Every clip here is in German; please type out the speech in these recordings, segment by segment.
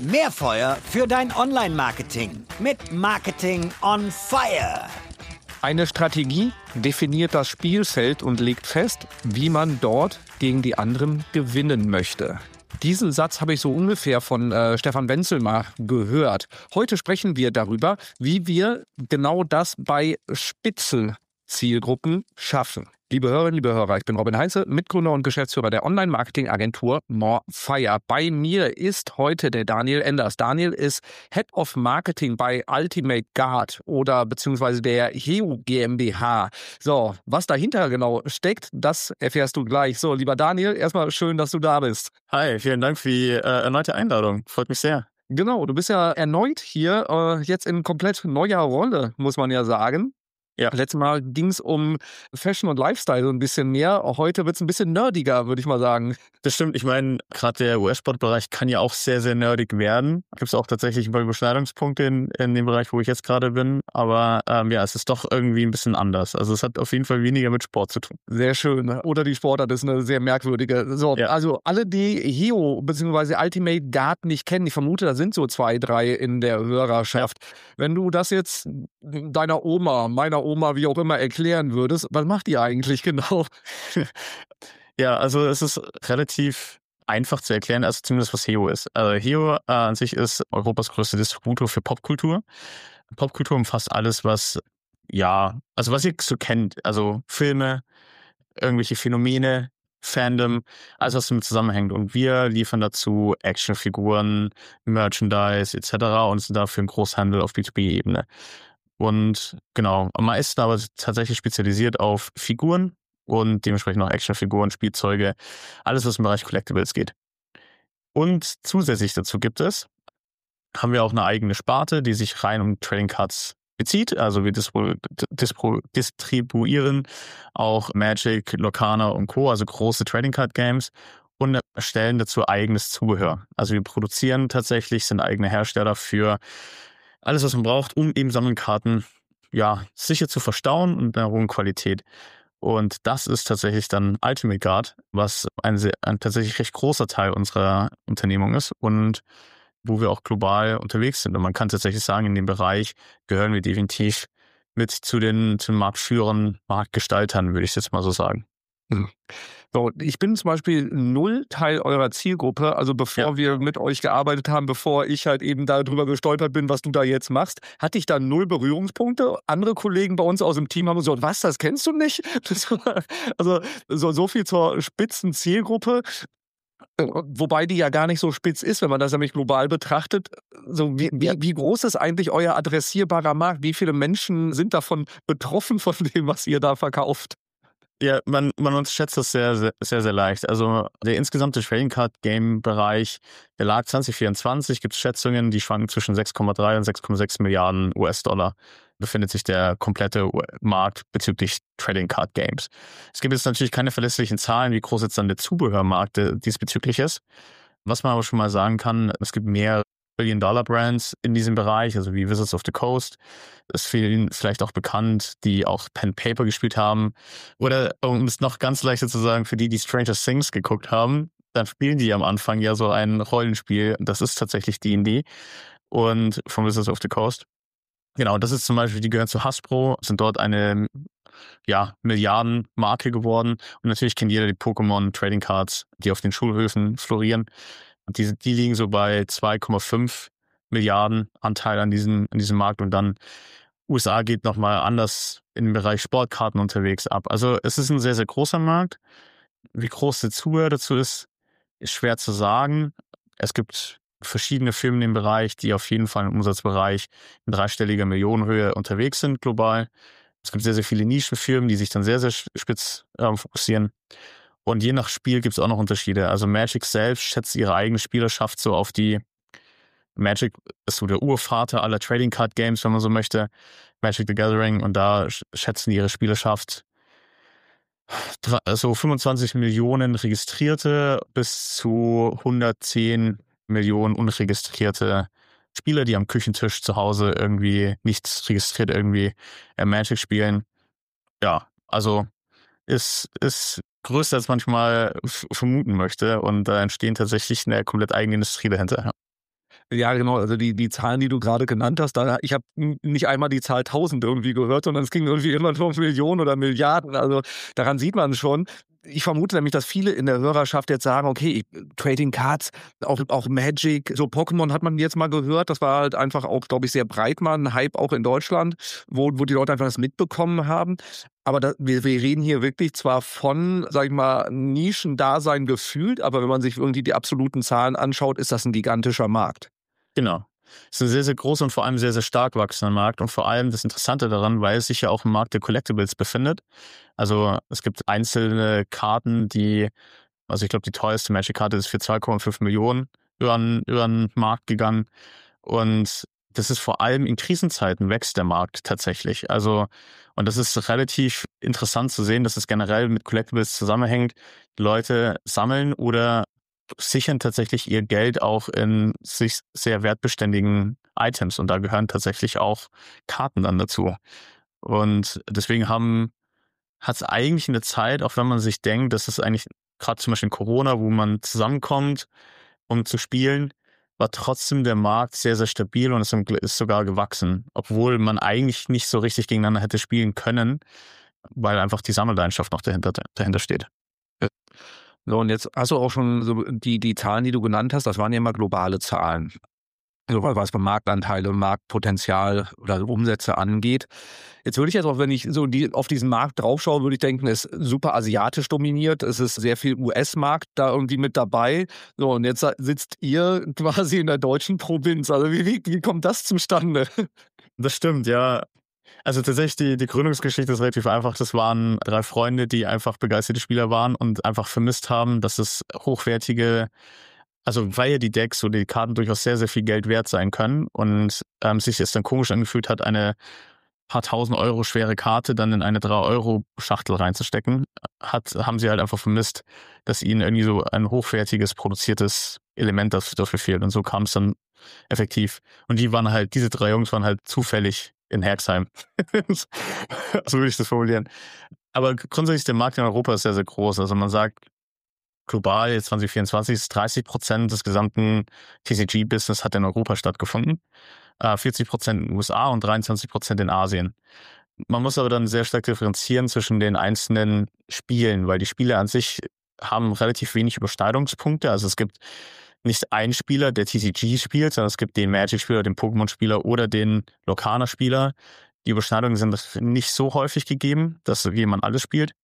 Mehr Feuer für dein Online-Marketing mit Marketing on Fire. Eine Strategie definiert das Spielfeld und legt fest, wie man dort gegen die anderen gewinnen möchte. Diesen Satz habe ich so ungefähr von Stefan Wenzel mal gehört. Heute sprechen wir darüber, wie wir genau das bei Spitzenzielgruppen schaffen. Liebe Hörerinnen, liebe Hörer, ich bin Robin Heinze, Mitgründer und Geschäftsführer der Online-Marketing-Agentur More Fire. Bei mir ist heute der Daniel Enders. Daniel ist Head of Marketing bei Ultimate Guard oder beziehungsweise der HEO GmbH. So, was dahinter genau steckt, das erfährst du gleich. So, lieber Daniel, erstmal schön, dass du da bist. Hi, vielen Dank für die erneute Einladung. Freut mich sehr. Genau, du bist ja erneut hier, jetzt in komplett neuer Rolle, muss man ja sagen. Ja. Letztes Mal ging es um Fashion und Lifestyle so ein bisschen mehr. Auch heute wird es ein bisschen nerdiger, würde ich mal sagen. Das stimmt. Ich meine, gerade der US-Sportbereich kann ja auch sehr, sehr nerdig werden. Gibt es auch tatsächlich ein paar Überschneidungspunkte in dem Bereich, wo ich jetzt gerade bin. Aber es ist doch irgendwie ein bisschen anders. Also es hat auf jeden Fall weniger mit Sport zu tun. Sehr schön. Oder die Sportart ist eine sehr merkwürdige. So, ja. Also alle, die HEO bzw. Ultimate Guard nicht kennen, ich vermute, da sind so 2, 3 in der Hörerschaft. Ja. Wenn du das jetzt deiner Oma, meiner Oma, wie auch immer, erklären würdest, was macht ihr eigentlich genau? Ja, also es ist relativ einfach zu erklären, also zumindest was HEO ist. Also HEO an sich ist Europas größter Distributor für Popkultur. Popkultur umfasst alles, was ihr so kennt. Also Filme, irgendwelche Phänomene, Fandom, alles, was damit zusammenhängt. Und wir liefern dazu Actionfiguren, Merchandise etc. und sind dafür ein Großhandel auf B2B-Ebene. Und genau, am meisten aber tatsächlich spezialisiert auf Figuren und dementsprechend auch Actionfiguren, Spielzeuge, alles, was im Bereich Collectibles geht. Und zusätzlich dazu haben wir auch eine eigene Sparte, die sich rein um Trading Cards bezieht. Also wir distribuieren auch Magic, Lorcana und Co., also große Trading Card Games, und erstellen dazu eigenes Zubehör. Also wir produzieren tatsächlich, sind eigene Hersteller für alles, was man braucht, um eben Sammelkarten sicher zu verstauen und in einer hohen Qualität. Und das ist tatsächlich dann Ultimate Guard, was ein tatsächlich recht großer Teil unserer Unternehmung ist und wo wir auch global unterwegs sind. Und man kann tatsächlich sagen, in dem Bereich gehören wir definitiv mit zu den Marktführern, Marktgestaltern, würde ich jetzt mal so sagen. So, ich bin zum Beispiel null Teil eurer Zielgruppe, also bevor wir mit euch gearbeitet haben, bevor ich halt eben darüber gestolpert bin, was du da jetzt machst, hatte ich da 0 Berührungspunkte. Andere Kollegen bei uns aus dem Team haben gesagt, was, das kennst du nicht? Also so viel zur Spitzenzielgruppe. Wobei die ja gar nicht so spitz ist, wenn man das nämlich global betrachtet. So, wie groß ist eigentlich euer adressierbarer Markt? Wie viele Menschen sind davon betroffen von dem, was ihr da verkauft? Ja, man unterschätzt das sehr, sehr, sehr, sehr leicht. Also der insgesamte Trading Card Game Bereich, der lag 2024, gibt es Schätzungen, die schwanken zwischen 6,3 und 6,6 Milliarden US-Dollar. Befindet sich der komplette Markt bezüglich Trading Card Games. Es gibt jetzt natürlich keine verlässlichen Zahlen, wie groß jetzt dann der Zubehörmarkt diesbezüglich ist. Was man aber schon mal sagen kann, es gibt mehr Billion-Dollar-Brands in diesem Bereich, also wie Wizards of the Coast. Das ist vielen vielleicht auch bekannt, die auch Pen Paper gespielt haben. Oder, um es noch ganz leichter zu sagen, für die Stranger Things geguckt haben, dann spielen die am Anfang ja so ein Rollenspiel. Das ist tatsächlich D&D und von Wizards of the Coast. Genau, das ist zum Beispiel, die gehören zu Hasbro, sind dort eine Milliardenmarke geworden. Und natürlich kennt jeder die Pokémon Trading Cards, die auf den Schulhöfen florieren. Die liegen so bei 2,5 Milliarden Anteil an diesem Markt, und dann USA geht nochmal anders im Bereich Sportkarten unterwegs ab. Also es ist ein sehr, sehr großer Markt. Wie groß der Zubehör dazu ist schwer zu sagen. Es gibt verschiedene Firmen im Bereich, die auf jeden Fall im Umsatzbereich in dreistelliger Millionenhöhe unterwegs sind global. Es gibt sehr, sehr viele Nischenfirmen, die sich dann sehr, sehr spitz fokussieren. Und je nach Spiel gibt es auch noch Unterschiede. Also Magic selbst schätzt ihre eigene Spielerschaft so auf die Magic ist so der Urvater aller Trading Card Games, wenn man so möchte. Magic the Gathering. Und da schätzen die ihre Spielerschaft so 25 Millionen Registrierte bis zu 110 Millionen unregistrierte Spieler, die am Küchentisch zu Hause irgendwie nichts registriert, irgendwie Magic spielen. Ja, also ist größer, als manchmal vermuten möchte, und da entstehen tatsächlich eine komplett eigene Industrie dahinter. Ja, genau. Also die Zahlen, die du gerade genannt hast, ich habe nicht einmal die Zahl 1000 irgendwie gehört, sondern es ging irgendwie immer nur um Millionen oder Milliarden. Also daran sieht man schon. Ich vermute nämlich, dass viele in der Hörerschaft jetzt sagen, okay, Trading Cards, auch Magic, so Pokémon hat man jetzt mal gehört. Das war halt einfach auch, glaube ich, sehr breit mal ein Hype auch in Deutschland, wo die Leute einfach das mitbekommen haben. Aber wir reden hier wirklich zwar von, sag ich mal, Nischendasein gefühlt, aber wenn man sich irgendwie die absoluten Zahlen anschaut, ist das ein gigantischer Markt. Genau. Es ist ein sehr, sehr großer und vor allem sehr, sehr stark wachsender Markt und vor allem das Interessante daran, weil es sich ja auch im Markt der Collectibles befindet. Also es gibt einzelne Karten, also ich glaube, die teuerste Magic-Karte ist für 2,5 Millionen über den Markt gegangen. Und das ist vor allem in Krisenzeiten wächst der Markt tatsächlich. Also, und das ist relativ interessant zu sehen, dass es generell mit Collectibles zusammenhängt. Die Leute sammeln oder sichern tatsächlich ihr Geld auch in sich sehr wertbeständigen Items und da gehören tatsächlich auch Karten dann dazu. Und deswegen hat es eigentlich eine Zeit, auch wenn man sich denkt, dass es eigentlich gerade zum Beispiel in Corona, wo man zusammenkommt, um zu spielen, war trotzdem der Markt sehr, sehr stabil und ist sogar gewachsen, obwohl man eigentlich nicht so richtig gegeneinander hätte spielen können, weil einfach die Sammelleidenschaft noch dahinter steht. So, und jetzt hast du auch schon so die Zahlen, die du genannt hast, das waren ja immer globale Zahlen. Also was Marktanteile, Marktpotenzial oder Umsätze angeht. Jetzt würde ich auch, wenn ich so auf diesen Markt draufschaue, würde ich denken, es ist super asiatisch dominiert. Es ist sehr viel US-Markt da irgendwie mit dabei. So, und jetzt sitzt ihr quasi in der deutschen Provinz. Also wie kommt das zustande? Das stimmt, ja. Also tatsächlich, die Gründungsgeschichte ist relativ einfach. Das waren 3 Freunde, die einfach begeisterte Spieler waren und einfach vermisst haben, dass es hochwertige, also weil ja die Decks oder die Karten durchaus sehr, sehr viel Geld wert sein können und sich es dann komisch angefühlt hat, eine paar tausend Euro schwere Karte dann in eine 3-Euro-Schachtel reinzustecken, haben sie halt einfach vermisst, dass ihnen irgendwie so ein hochwertiges, produziertes Element dafür fehlt. Und so kam es dann effektiv. Und diese 3 Jungs waren halt zufällig in Herxheim. So würde ich das formulieren. Aber grundsätzlich der Markt in Europa ist sehr, sehr groß. Also man sagt, global jetzt 2024 ist 30% des gesamten TCG-Business hat in Europa stattgefunden. 40% in den USA und 23% in Asien. Man muss aber dann sehr stark differenzieren zwischen den einzelnen Spielen, weil die Spiele an sich haben relativ wenig Überschneidungspunkte. Also es gibt nicht einen Spieler, der TCG spielt, sondern es gibt den Magic-Spieler, den Pokémon-Spieler oder den Lorcaner-Spieler. Die Überschneidungen sind nicht so häufig gegeben, dass jemand alles spielt.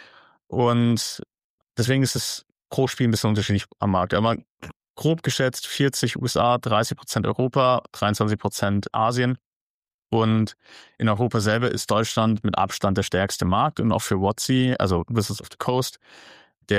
Und deswegen ist es pro Spiel ein bisschen unterschiedlich am Markt. Aber grob geschätzt 40 USA, 30% Europa, 23% Asien. Und in Europa selber ist Deutschland mit Abstand der stärkste Markt und auch für WotC, also Wizards of the Coast, der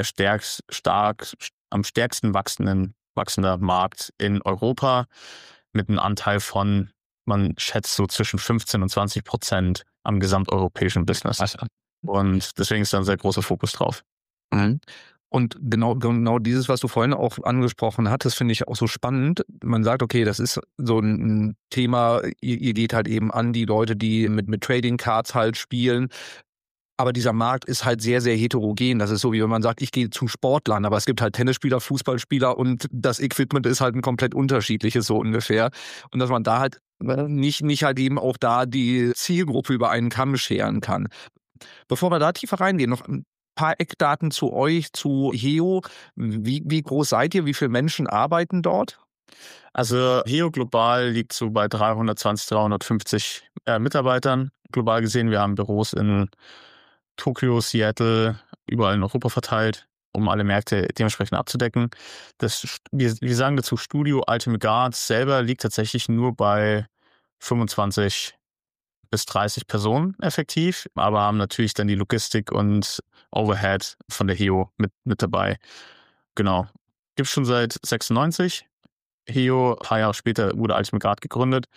am stärksten wachsender Markt in Europa mit einem Anteil von, man schätzt so zwischen 15 und 20% am gesamteuropäischen Business. Und deswegen ist da ein sehr großer Fokus drauf. Mhm. Und genau dieses, was du vorhin auch angesprochen hattest, finde ich auch so spannend. Man sagt, okay, das ist so ein Thema, ihr geht halt eben an die Leute, die mit Trading Cards halt spielen. Aber dieser Markt ist halt sehr, sehr heterogen. Das ist so, wie wenn man sagt, ich gehe zu Sportlern, aber es gibt halt Tennisspieler, Fußballspieler und das Equipment ist halt ein komplett unterschiedliches, so ungefähr. Und dass man da halt nicht halt eben auch da die Zielgruppe über einen Kamm scheren kann. Bevor wir da tiefer reingehen, noch ein paar Eckdaten zu euch, zu HEO. Wie groß seid ihr? Wie viele Menschen arbeiten dort? Also HEO global liegt so bei 320, 350 Mitarbeitern. Global gesehen, wir haben Büros in Tokio, Seattle, überall in Europa verteilt, um alle Märkte dementsprechend abzudecken. Wir sagen dazu Studio Ultimate Guards selber liegt tatsächlich nur bei 25 bis 30 Personen effektiv, aber haben natürlich dann die Logistik und Overhead von der HEO mit dabei. Genau. Gibt's schon seit 96. HEO, ein paar Jahre später wurde Ultimate Guard gegründet.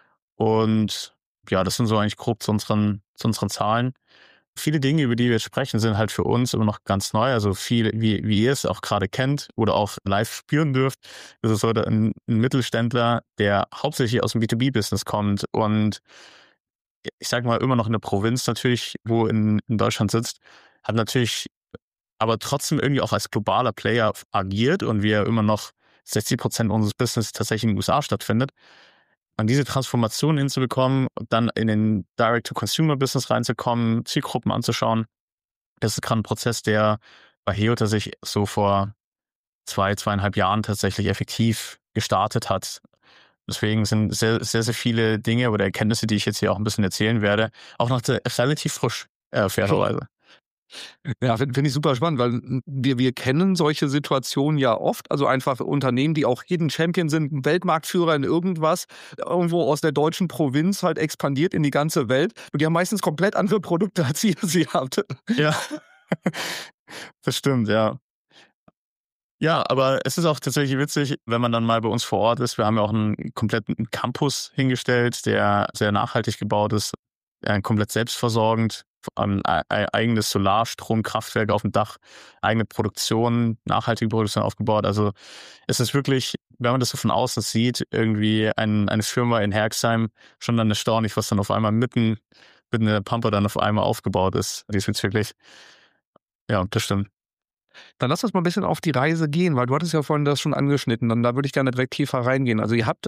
Und ja, das sind so eigentlich grob zu unseren Zahlen. Viele Dinge, über die wir jetzt sprechen, sind halt für uns immer noch ganz neu. Also viel, wie ihr es auch gerade kennt oder auch live spüren dürft. Das ist so ein Mittelständler, der hauptsächlich aus dem B2B-Business kommt und ich sag mal immer noch in der Provinz natürlich, wo in Deutschland sitzt, hat natürlich aber trotzdem irgendwie auch als globaler Player agiert und wir immer noch 60% unseres Business tatsächlich in den USA stattfindet. Und diese Transformation hinzubekommen und dann in den Direct-to-Consumer-Business reinzukommen, Zielgruppen anzuschauen, das ist gerade ein Prozess, der bei Heo tatsächlich so vor 2,5 Jahren tatsächlich effektiv gestartet hat. Deswegen sind sehr, sehr, sehr viele Dinge oder Erkenntnisse, die ich jetzt hier auch ein bisschen erzählen werde, auch noch relativ frisch, fairerweise. Ja, finde ich super spannend, weil wir kennen solche Situationen ja oft. Also einfach Unternehmen, die auch Hidden Champion sind, Weltmarktführer in irgendwas, irgendwo aus der deutschen Provinz halt expandiert in die ganze Welt. Und die haben meistens komplett andere Produkte, als ihr sie habt. Ja, das stimmt, ja. Ja, aber es ist auch tatsächlich witzig, wenn man dann mal bei uns vor Ort ist. Wir haben ja auch einen kompletten Campus hingestellt, der sehr nachhaltig gebaut ist, komplett selbstversorgend, eigenes Solarstromkraftwerk auf dem Dach, eigene Produktion, nachhaltige Produktion aufgebaut. Also es ist wirklich, wenn man das so von außen sieht, irgendwie eine Firma in Herxheim, schon dann erstaunlich, was dann auf einmal mitten in der Pampa dann auf einmal aufgebaut ist. Diesbezüglich. Ja, das stimmt. Dann lass uns mal ein bisschen auf die Reise gehen, weil du hattest ja vorhin das schon angeschnitten und da würde ich gerne direkt tiefer reingehen. Also ihr habt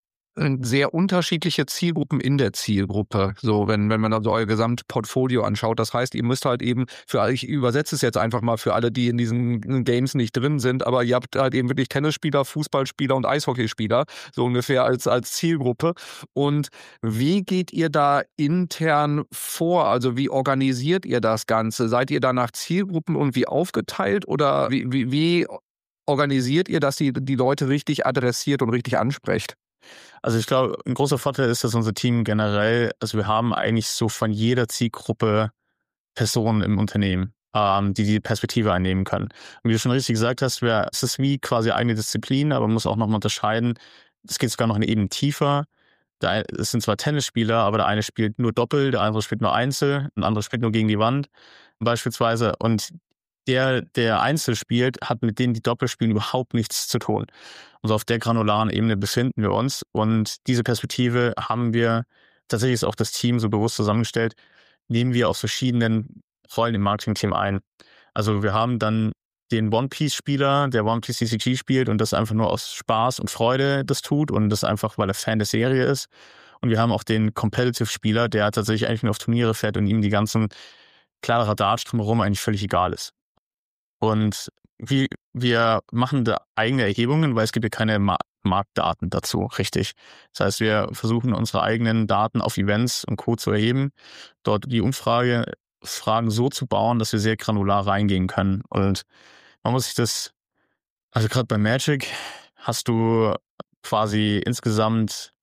sehr unterschiedliche Zielgruppen in der Zielgruppe, so wenn man also euer Gesamtportfolio anschaut. Das heißt, ihr müsst halt eben ich übersetze es jetzt einfach mal für alle, die in diesen Games nicht drin sind, aber ihr habt halt eben wirklich Tennisspieler, Fußballspieler und Eishockeyspieler, so ungefähr als Zielgruppe. Und wie geht ihr da intern vor? Also wie organisiert ihr das Ganze? Seid ihr da nach Zielgruppen irgendwie aufgeteilt oder wie organisiert ihr, dass ihr die Leute richtig adressiert und richtig ansprecht? Also ich glaube, ein großer Vorteil ist, dass unser Team generell, also wir haben eigentlich so von jeder Zielgruppe Personen im Unternehmen, die Perspektive einnehmen können. Und wie du schon richtig gesagt hast, es ist wie quasi eine Disziplin, aber man muss auch nochmal unterscheiden. Es geht sogar noch eine Ebene tiefer. Es sind zwar Tennisspieler, aber der eine spielt nur Doppel, der andere spielt nur Einzel, ein anderer spielt nur gegen die Wand beispielsweise. Und der Einzel spielt, hat mit denen, die Doppel spielen, überhaupt nichts zu tun. Also auf der granularen Ebene befinden wir uns. Und diese Perspektive haben wir, tatsächlich ist auch das Team so bewusst zusammengestellt, nehmen wir aus verschiedenen Rollen im Marketing-Team ein. Also wir haben dann den One-Piece-Spieler, der One-Piece TCG spielt und das einfach nur aus Spaß und Freude das tut und das einfach, weil er Fan der Serie ist. Und wir haben auch den Competitive-Spieler, der tatsächlich eigentlich nur auf Turniere fährt und ihm die ganzen Kladderadatsch drumherum eigentlich völlig egal ist. Und wir machen da eigene Erhebungen, weil es gibt ja keine Marktdaten dazu, richtig. Das heißt, wir versuchen unsere eigenen Daten auf Events und Co. zu erheben, dort die Fragen so zu bauen, dass wir sehr granular reingehen können. Und man muss sich also gerade bei Magic hast du quasi insgesamt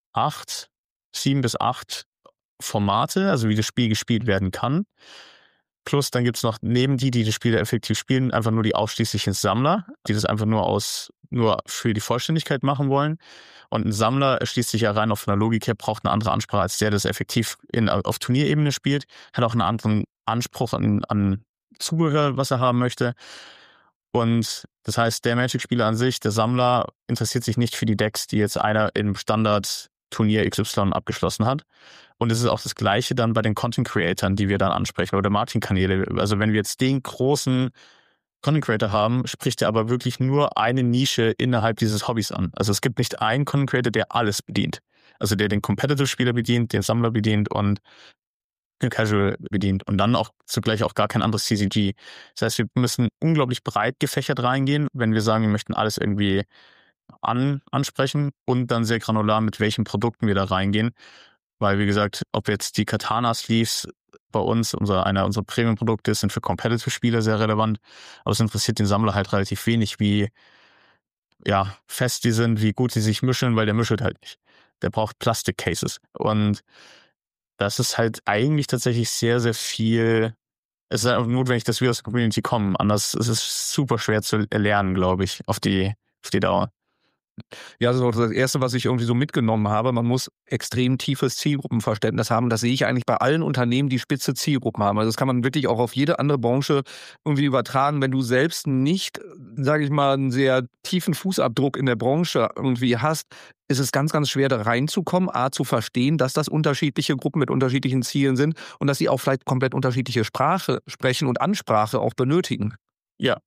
7 bis 8 Formate, also wie das Spiel gespielt werden kann. Plus dann gibt's noch neben die das Spiel effektiv spielen, einfach nur die ausschließlichen Sammler, die das einfach nur für die Vollständigkeit machen wollen. Und ein Sammler erschließt sich ja rein auf einer Logik her, braucht eine andere Ansprache, als der das effektiv auf Turnierebene spielt, hat auch einen anderen Anspruch an Zubehör, was er haben möchte. Und das heißt, der Magic-Spieler an sich, der Sammler, interessiert sich nicht für die Decks, die jetzt einer im Standard-Turnier XY abgeschlossen hat. Und es ist auch das Gleiche dann bei den Content-Creatern, die wir dann ansprechen, oder Marketing-Kanäle. Also wenn wir jetzt den großen Content-Creator haben, spricht er aber wirklich nur eine Nische innerhalb dieses Hobbys an. Also es gibt nicht einen Content-Creator, der alles bedient. Also der den Competitive-Spieler bedient, den Sammler bedient und den Casual bedient. Und dann auch zugleich auch gar kein anderes CCG. Das heißt, wir müssen unglaublich breit gefächert reingehen, wenn wir sagen, wir möchten alles irgendwie ansprechen und dann sehr granular, mit welchen Produkten wir da reingehen. Weil, wie gesagt, ob jetzt die Katana-Sleeves bei uns, einer unserer Premium-Produkte sind für Competitive-Spieler sehr relevant, aber es interessiert den Sammler halt relativ wenig, wie fest die sind, wie gut sie sich mischen, weil der mischt halt nicht. Der braucht Plastic-Cases. Und das ist halt eigentlich tatsächlich sehr, sehr viel. Es ist einfach notwendig, dass wir aus der Community kommen. Anders ist es super schwer zu erlernen, glaube ich, auf die Dauer. Ja, also das Erste, was ich irgendwie so mitgenommen habe, man muss extrem tiefes Zielgruppenverständnis haben. Das sehe ich eigentlich bei allen Unternehmen, die spitze Zielgruppen haben. Also das kann man wirklich auch auf jede andere Branche irgendwie übertragen. Wenn du selbst nicht, sage ich mal, einen sehr tiefen Fußabdruck in der Branche irgendwie hast, ist es ganz, ganz schwer, da reinzukommen, zu verstehen, dass das unterschiedliche Gruppen mit unterschiedlichen Zielen sind und dass sie auch vielleicht komplett unterschiedliche Sprache sprechen und Ansprache auch benötigen. Ja.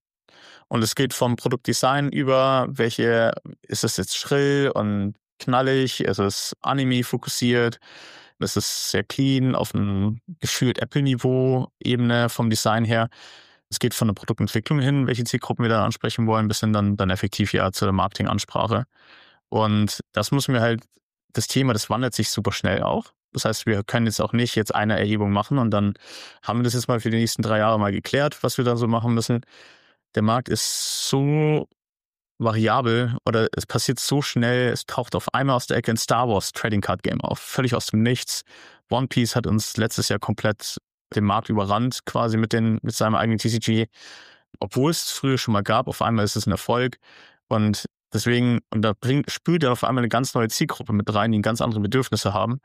Und es geht vom Produktdesign über, ist es jetzt schrill und knallig, ist es Anime fokussiert, ist es sehr clean auf einem gefühlt Apple-Niveau Ebene vom Design her. Es geht von der Produktentwicklung hin, welche Zielgruppen wir dann ansprechen wollen, bis hin dann effektiv ja zur Marketingansprache. Und das das Thema, das wandelt sich super schnell auch. Das heißt, wir können jetzt auch nicht jetzt eine Erhebung machen und dann haben wir das jetzt mal für die nächsten 3 Jahre mal geklärt, was wir dann so machen müssen. Der Markt ist so variabel oder es passiert so schnell, es taucht auf einmal aus der Ecke ein Star Wars Trading Card Game auf, völlig aus dem Nichts. One Piece hat uns letztes Jahr komplett den Markt überrannt, quasi mit seinem eigenen TCG. Obwohl es früher schon mal gab, auf einmal ist es ein Erfolg. Und deswegen, spült er auf einmal eine ganz neue Zielgruppe mit rein, die ganz andere Bedürfnisse haben.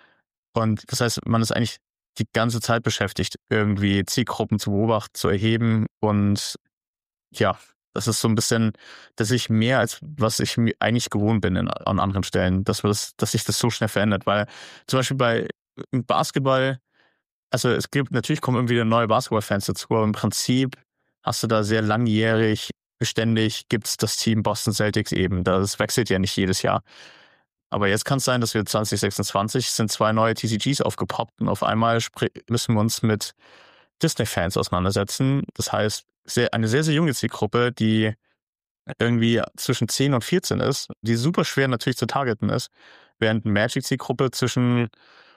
Und das heißt, man ist eigentlich die ganze Zeit beschäftigt, irgendwie Zielgruppen zu beobachten, zu erheben. Und ja, das ist so ein bisschen, dass ich mehr als was ich mir eigentlich gewohnt bin an anderen Stellen, dass sich das so schnell verändert. Weil zum Beispiel im Basketball, also natürlich kommen irgendwie wieder neue Basketballfans dazu, aber im Prinzip hast du da sehr langjährig, beständig gibt's das Team Boston Celtics eben. Das wechselt ja nicht jedes Jahr. Aber jetzt kann es sein, dass wir 2026 sind 2 neue TCGs aufgepoppt und auf einmal müssen wir uns mit Disney-Fans auseinandersetzen. Das heißt, eine sehr, sehr junge Zielgruppe, die irgendwie zwischen 10 und 14 ist, die super schwer natürlich zu targeten ist, während eine Magic-Zielgruppe zwischen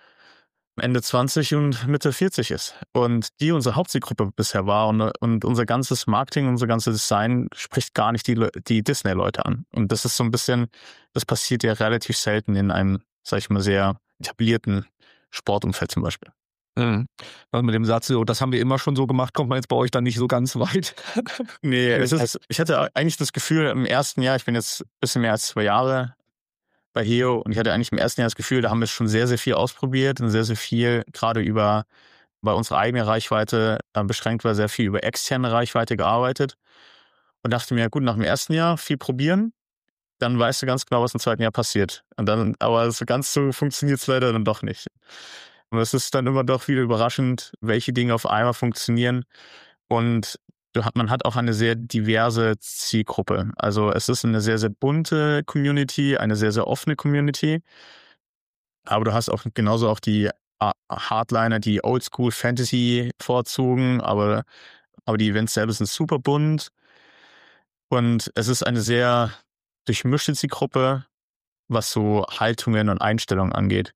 Ende 20 und Mitte 40 ist. Und die unsere Hauptzielgruppe bisher war und unser ganzes Marketing, unser ganzes Design spricht gar nicht die Disney-Leute an. Und das ist so ein bisschen, das passiert ja relativ selten in einem, sag ich mal, sehr etablierten Sportumfeld zum Beispiel. Mhm. Also mit dem Satz, so, das haben wir immer schon so gemacht, kommt man jetzt bei euch dann nicht so ganz weit. Nee, ich hatte eigentlich das Gefühl im ersten Jahr, ich bin jetzt ein bisschen mehr als 2 Jahre bei Heo und ich hatte eigentlich im ersten Jahr das Gefühl, da haben wir schon sehr, sehr viel ausprobiert und sehr, sehr viel gerade bei unserer eigenen Reichweite beschränkt war, sehr viel über externe Reichweite gearbeitet und dachte mir, gut, nach dem ersten Jahr viel probieren, dann weißt du ganz genau, was im zweiten Jahr passiert. Und dann, aber so ganz so funktioniert es leider dann doch nicht. Und es ist dann immer doch wieder überraschend, welche Dinge auf einmal funktionieren. Und man hat auch eine sehr diverse Zielgruppe. Also es ist eine sehr, sehr bunte Community, eine sehr, sehr offene Community. Aber du hast auch genauso auch die Hardliner, die Oldschool Fantasy vorzogen, aber die Events selber sind super bunt. Und es ist eine sehr durchmischte Zielgruppe, was so Haltungen und Einstellungen angeht.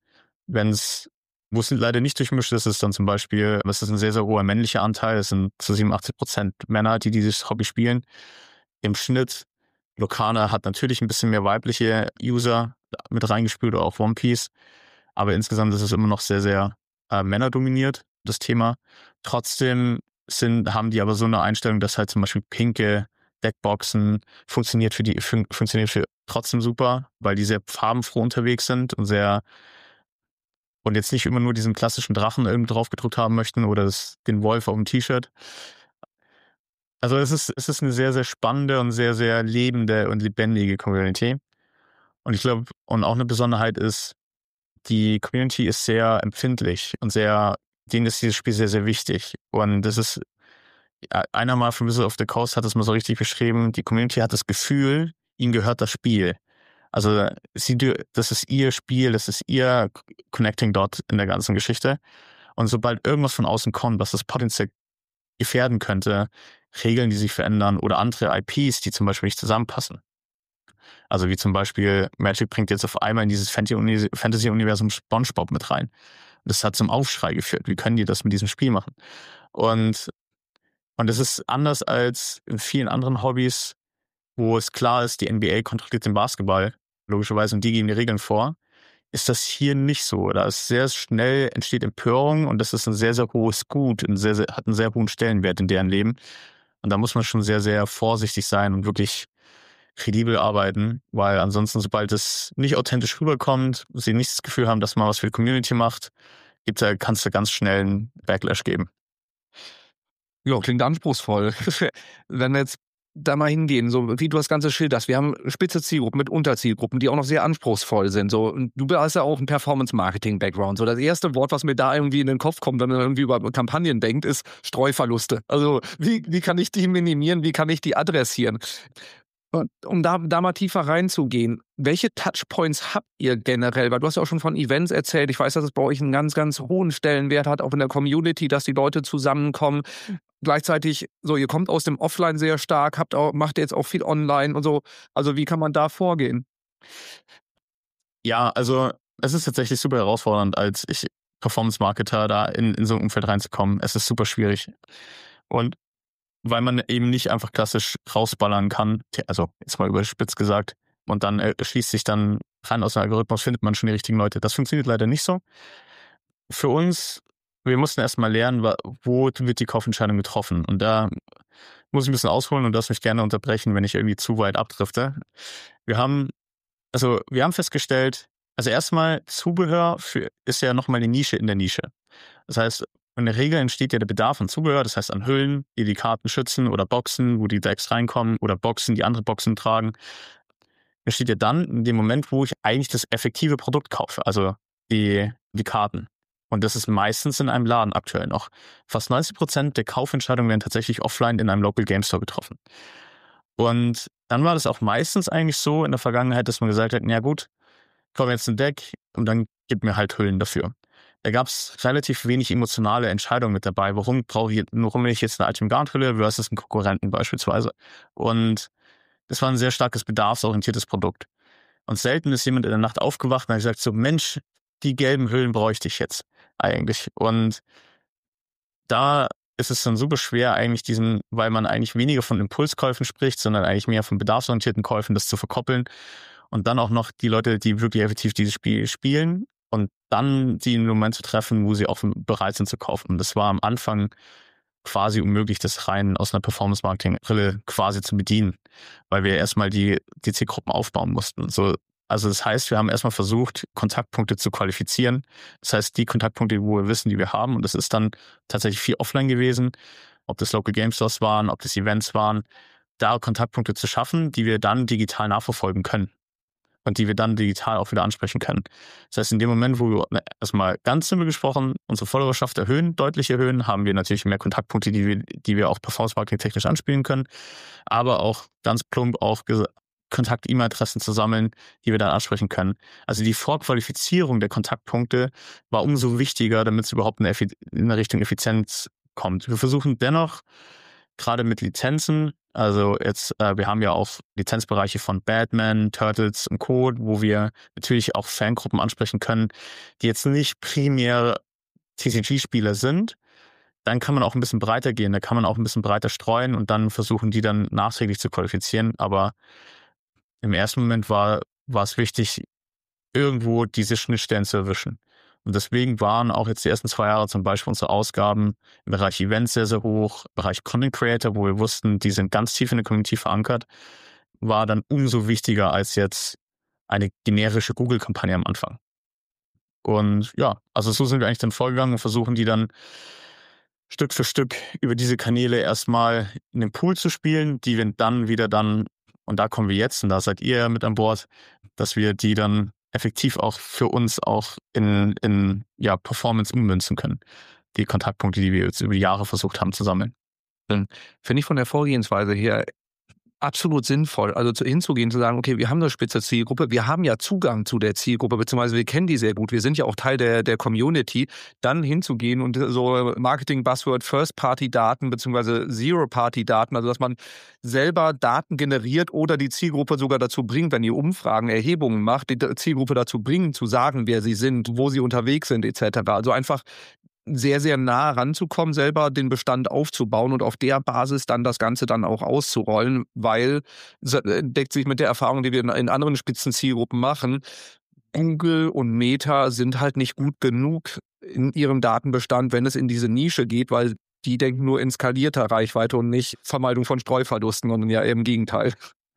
Wo es leider nicht durchmischt ist, ist dann zum Beispiel, es ist ein sehr, sehr hoher männlicher Anteil, es sind zu 87% Männer, die dieses Hobby spielen. Im Schnitt, Lorcana hat natürlich ein bisschen mehr weibliche User mit reingespült, oder auch One Piece, aber insgesamt ist es immer noch sehr, sehr männerdominiert, das Thema. Trotzdem haben die aber so eine Einstellung, dass halt zum Beispiel pinke Deckboxen funktioniert für trotzdem super, weil die sehr farbenfroh unterwegs sind und jetzt nicht immer nur diesen klassischen Drachen irgendwie drauf gedruckt haben möchten oder den Wolf auf dem T-Shirt. Also es ist eine sehr, sehr spannende und sehr, sehr lebende und lebendige Community. Und ich glaube, und auch eine Besonderheit ist, die Community ist sehr empfindlich und denen ist dieses Spiel sehr, sehr wichtig. Und das ist, einer mal von Wizard of the Coast hat es mal so richtig beschrieben, die Community hat das Gefühl, ihnen gehört das Spiel. Also das ist ihr Spiel, das ist ihr Connecting Dot in der ganzen Geschichte. Und sobald irgendwas von außen kommt, was das potenziell gefährden könnte, Regeln, die sich verändern oder andere IPs, die zum Beispiel nicht zusammenpassen. Also wie zum Beispiel Magic bringt jetzt auf einmal in dieses Fantasy-Universum SpongeBob mit rein. Das hat zum Aufschrei geführt. Wie können die das mit diesem Spiel machen? Und das ist anders als in vielen anderen Hobbys, wo es klar ist, die NBA kontrolliert den Basketball, logischerweise, und die geben die Regeln vor, ist das hier nicht so. Da ist sehr schnell entsteht Empörung und das ist ein sehr, sehr hohes Gut und hat einen sehr hohen Stellenwert in deren Leben. Und da muss man schon sehr, sehr vorsichtig sein und wirklich kredibel arbeiten, weil ansonsten, sobald es nicht authentisch rüberkommt, sie nicht das Gefühl haben, dass man was für die Community macht, kannst du ganz schnell einen Backlash geben. Ja, klingt anspruchsvoll. Wenn wir jetzt da mal hingehen, so wie du das Ganze schilderst. Wir haben spitze Zielgruppen mit Unterzielgruppen, die auch noch sehr anspruchsvoll sind. So, und du hast ja auch einen Performance-Marketing-Background. So, das erste Wort, was mir da irgendwie in den Kopf kommt, wenn man irgendwie über Kampagnen denkt, ist Streuverluste. Also wie kann ich die minimieren, wie kann ich die adressieren? Und um da mal tiefer reinzugehen, welche Touchpoints habt ihr generell? Weil du hast ja auch schon von Events erzählt. Ich weiß, dass es bei euch einen ganz, ganz hohen Stellenwert hat, auch in der Community, dass die Leute zusammenkommen. Gleichzeitig, so, ihr kommt aus dem Offline sehr stark, macht jetzt auch viel online und so. Also wie kann man da vorgehen? Ja, also es ist tatsächlich super herausfordernd, als Performance-Marketer da in so ein Umfeld reinzukommen. Es ist super schwierig. Und weil man eben nicht einfach klassisch rausballern kann, also jetzt mal überspitzt gesagt, und dann schließt sich dann rein aus dem Algorithmus, findet man schon die richtigen Leute. Das funktioniert leider nicht so. Für uns, wir mussten erstmal lernen, wo wird die Kaufentscheidung getroffen. Und da muss ich ein bisschen ausholen und darfst mich gerne unterbrechen, wenn ich irgendwie zu weit abdrifte. Wir haben festgestellt, also erstmal Zubehör ist ja nochmal eine Nische in der Nische. Das heißt, in der Regel entsteht ja der Bedarf an Zubehör, das heißt an Hüllen, die Karten schützen oder Boxen, wo die Decks reinkommen oder Boxen, die andere Boxen tragen. Entsteht ja dann in dem Moment, wo ich eigentlich das effektive Produkt kaufe, also die Karten. Und das ist meistens in einem Laden aktuell noch. Fast 90% der Kaufentscheidungen werden tatsächlich offline in einem Local Game Store getroffen. Und dann war das auch meistens eigentlich so in der Vergangenheit, dass man gesagt hat, na gut, ich kaufe jetzt ein Deck und dann gib mir halt Hüllen dafür. Da gab es relativ wenig emotionale Entscheidungen mit dabei. Warum will ich jetzt eine Ultimate Guard Hülle versus einen Konkurrenten beispielsweise? Und das war ein sehr starkes bedarfsorientiertes Produkt. Und selten ist jemand in der Nacht aufgewacht und hat gesagt so, Mensch, die gelben Hüllen bräuchte ich jetzt eigentlich. Und da ist es dann super schwer eigentlich weil man eigentlich weniger von Impulskäufen spricht, sondern eigentlich mehr von bedarfsorientierten Käufen, das zu verkoppeln. Und dann auch noch die Leute, die wirklich effektiv dieses Spiel spielen und dann die in den Moment zu treffen, wo sie auch bereit sind zu kaufen. Und das war am Anfang quasi unmöglich, das rein aus einer Performance-Marketing-Brille quasi zu bedienen, weil wir erstmal die Zielgruppen aufbauen mussten. Also das heißt, wir haben erstmal versucht, Kontaktpunkte zu qualifizieren. Das heißt, die Kontaktpunkte, wo wir wissen, die wir haben, und das ist dann tatsächlich viel offline gewesen, ob das Local Game Stores waren, ob das Events waren, da Kontaktpunkte zu schaffen, die wir dann digital nachverfolgen können und die wir dann digital auch wieder ansprechen können. Das heißt, in dem Moment, wo wir erstmal ganz simpel gesprochen unsere Followerschaft deutlich erhöhen, haben wir natürlich mehr Kontaktpunkte, die wir auch Performance-Marketing technisch anspielen können, aber auch ganz plump auch Kontakt-E-Mail-Adressen zu sammeln, die wir dann ansprechen können. Also die Vorqualifizierung der Kontaktpunkte war umso wichtiger, damit es überhaupt in eine Richtung Effizienz kommt. Wir versuchen dennoch, gerade mit Lizenzen, also jetzt, wir haben ja auch Lizenzbereiche von Batman, Turtles und Co., wo wir natürlich auch Fangruppen ansprechen können, die jetzt nicht primär TCG-Spieler sind. Dann kann man auch ein bisschen breiter gehen, da kann man auch ein bisschen breiter streuen und dann versuchen, die dann nachträglich zu qualifizieren. Aber im ersten Moment war es wichtig, irgendwo diese Schnittstellen zu erwischen. Und deswegen waren auch jetzt die ersten 2 Jahre zum Beispiel unsere Ausgaben im Bereich Events sehr, sehr hoch, im Bereich Content Creator, wo wir wussten, die sind ganz tief in der Community verankert, war dann umso wichtiger als jetzt eine generische Google-Kampagne am Anfang. Und ja, also so sind wir eigentlich dann vorgegangen und versuchen die dann Stück für Stück über diese Kanäle erstmal in den Pool zu spielen, die wir dann und da kommen wir jetzt und da seid ihr mit an Bord, dass wir die dann effektiv auch für uns auch in Performance ummünzen können. Die Kontaktpunkte, die wir jetzt über die Jahre versucht haben zu sammeln. Finde ich von der Vorgehensweise her absolut sinnvoll, also hinzugehen, zu sagen, okay, wir haben eine spitze Zielgruppe, wir haben ja Zugang zu der Zielgruppe, beziehungsweise wir kennen die sehr gut, wir sind ja auch Teil der Community, dann hinzugehen und so Marketing-Buzzword First-Party-Daten beziehungsweise Zero-Party-Daten, also dass man selber Daten generiert oder die Zielgruppe sogar dazu bringt, wenn ihr Umfragen, Erhebungen macht, die Zielgruppe dazu bringen, zu sagen, wer sie sind, wo sie unterwegs sind etc. Also einfach sehr, sehr nah ranzukommen, selber den Bestand aufzubauen und auf der Basis dann das Ganze dann auch auszurollen, weil deckt sich mit der Erfahrung, die wir in anderen Spitzenzielgruppen machen. Google und Meta sind halt nicht gut genug in ihrem Datenbestand, wenn es in diese Nische geht, weil die denken nur in skalierter Reichweite und nicht Vermeidung von Streuverlusten, sondern ja im Gegenteil.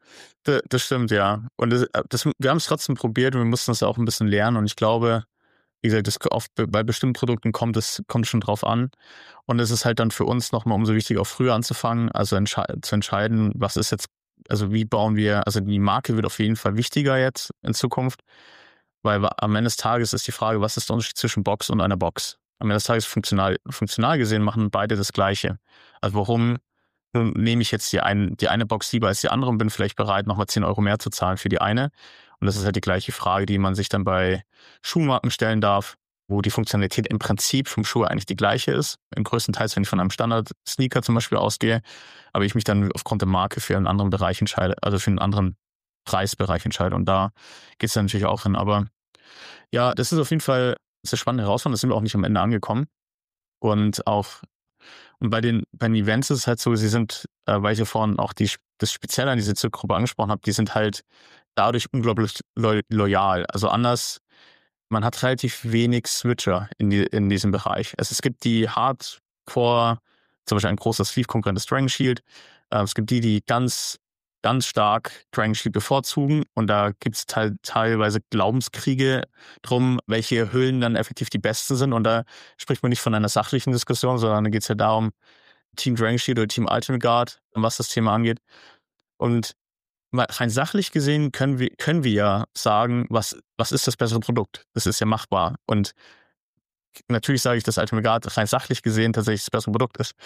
Das stimmt, ja. Und wir haben es trotzdem probiert und wir mussten es auch ein bisschen lernen und ich glaube, wie gesagt, oft bei bestimmten Produkten kommt schon drauf an. Und es ist halt dann für uns nochmal umso wichtiger, auch früher anzufangen, also zu entscheiden, was ist jetzt, also wie bauen wir, also die Marke wird auf jeden Fall wichtiger jetzt in Zukunft, weil am Ende des Tages ist die Frage, was ist der Unterschied zwischen Box und einer Box? Am Ende des Tages funktional gesehen machen beide das Gleiche. Also warum nehme ich jetzt die eine Box lieber als die andere und bin vielleicht bereit, nochmal 10 Euro mehr zu zahlen für die eine? Und das ist halt die gleiche Frage, die man sich dann bei Schuhmarken stellen darf, wo die Funktionalität im Prinzip vom Schuh eigentlich die gleiche ist. Im größten Teil, wenn ich von einem Standard-Sneaker zum Beispiel ausgehe, aber ich mich dann aufgrund der Marke für einen anderen Bereich entscheide, also für einen anderen Preisbereich entscheide. Und da geht es dann natürlich auch hin. Aber ja, das ist auf jeden Fall eine spannende Herausforderung. Da sind wir auch nicht am Ende angekommen. Und bei den Events ist es halt so, sie sind, weil ich ja vorhin auch das Spezielle an diese Zielgruppe angesprochen habe, die sind halt dadurch unglaublich loyal. Also anders, man hat relativ wenig Switcher in diesem Bereich. Es gibt die Hardcore, zum Beispiel ein großer Sleeve-Konkurrent ist Dragon Shield. Es gibt die ganz, ganz stark Dragon Shield bevorzugen und da gibt es teilweise Glaubenskriege drum, welche Hüllen dann effektiv die besten sind und da spricht man nicht von einer sachlichen Diskussion, sondern da geht es ja darum, Team Dragon Shield oder Team Ultimate Guard, was das Thema angeht. Und rein sachlich gesehen können wir ja sagen, was ist das bessere Produkt? Das ist ja machbar. Und natürlich sage ich, dass Ultimate Guard rein sachlich gesehen tatsächlich das bessere Produkt ist.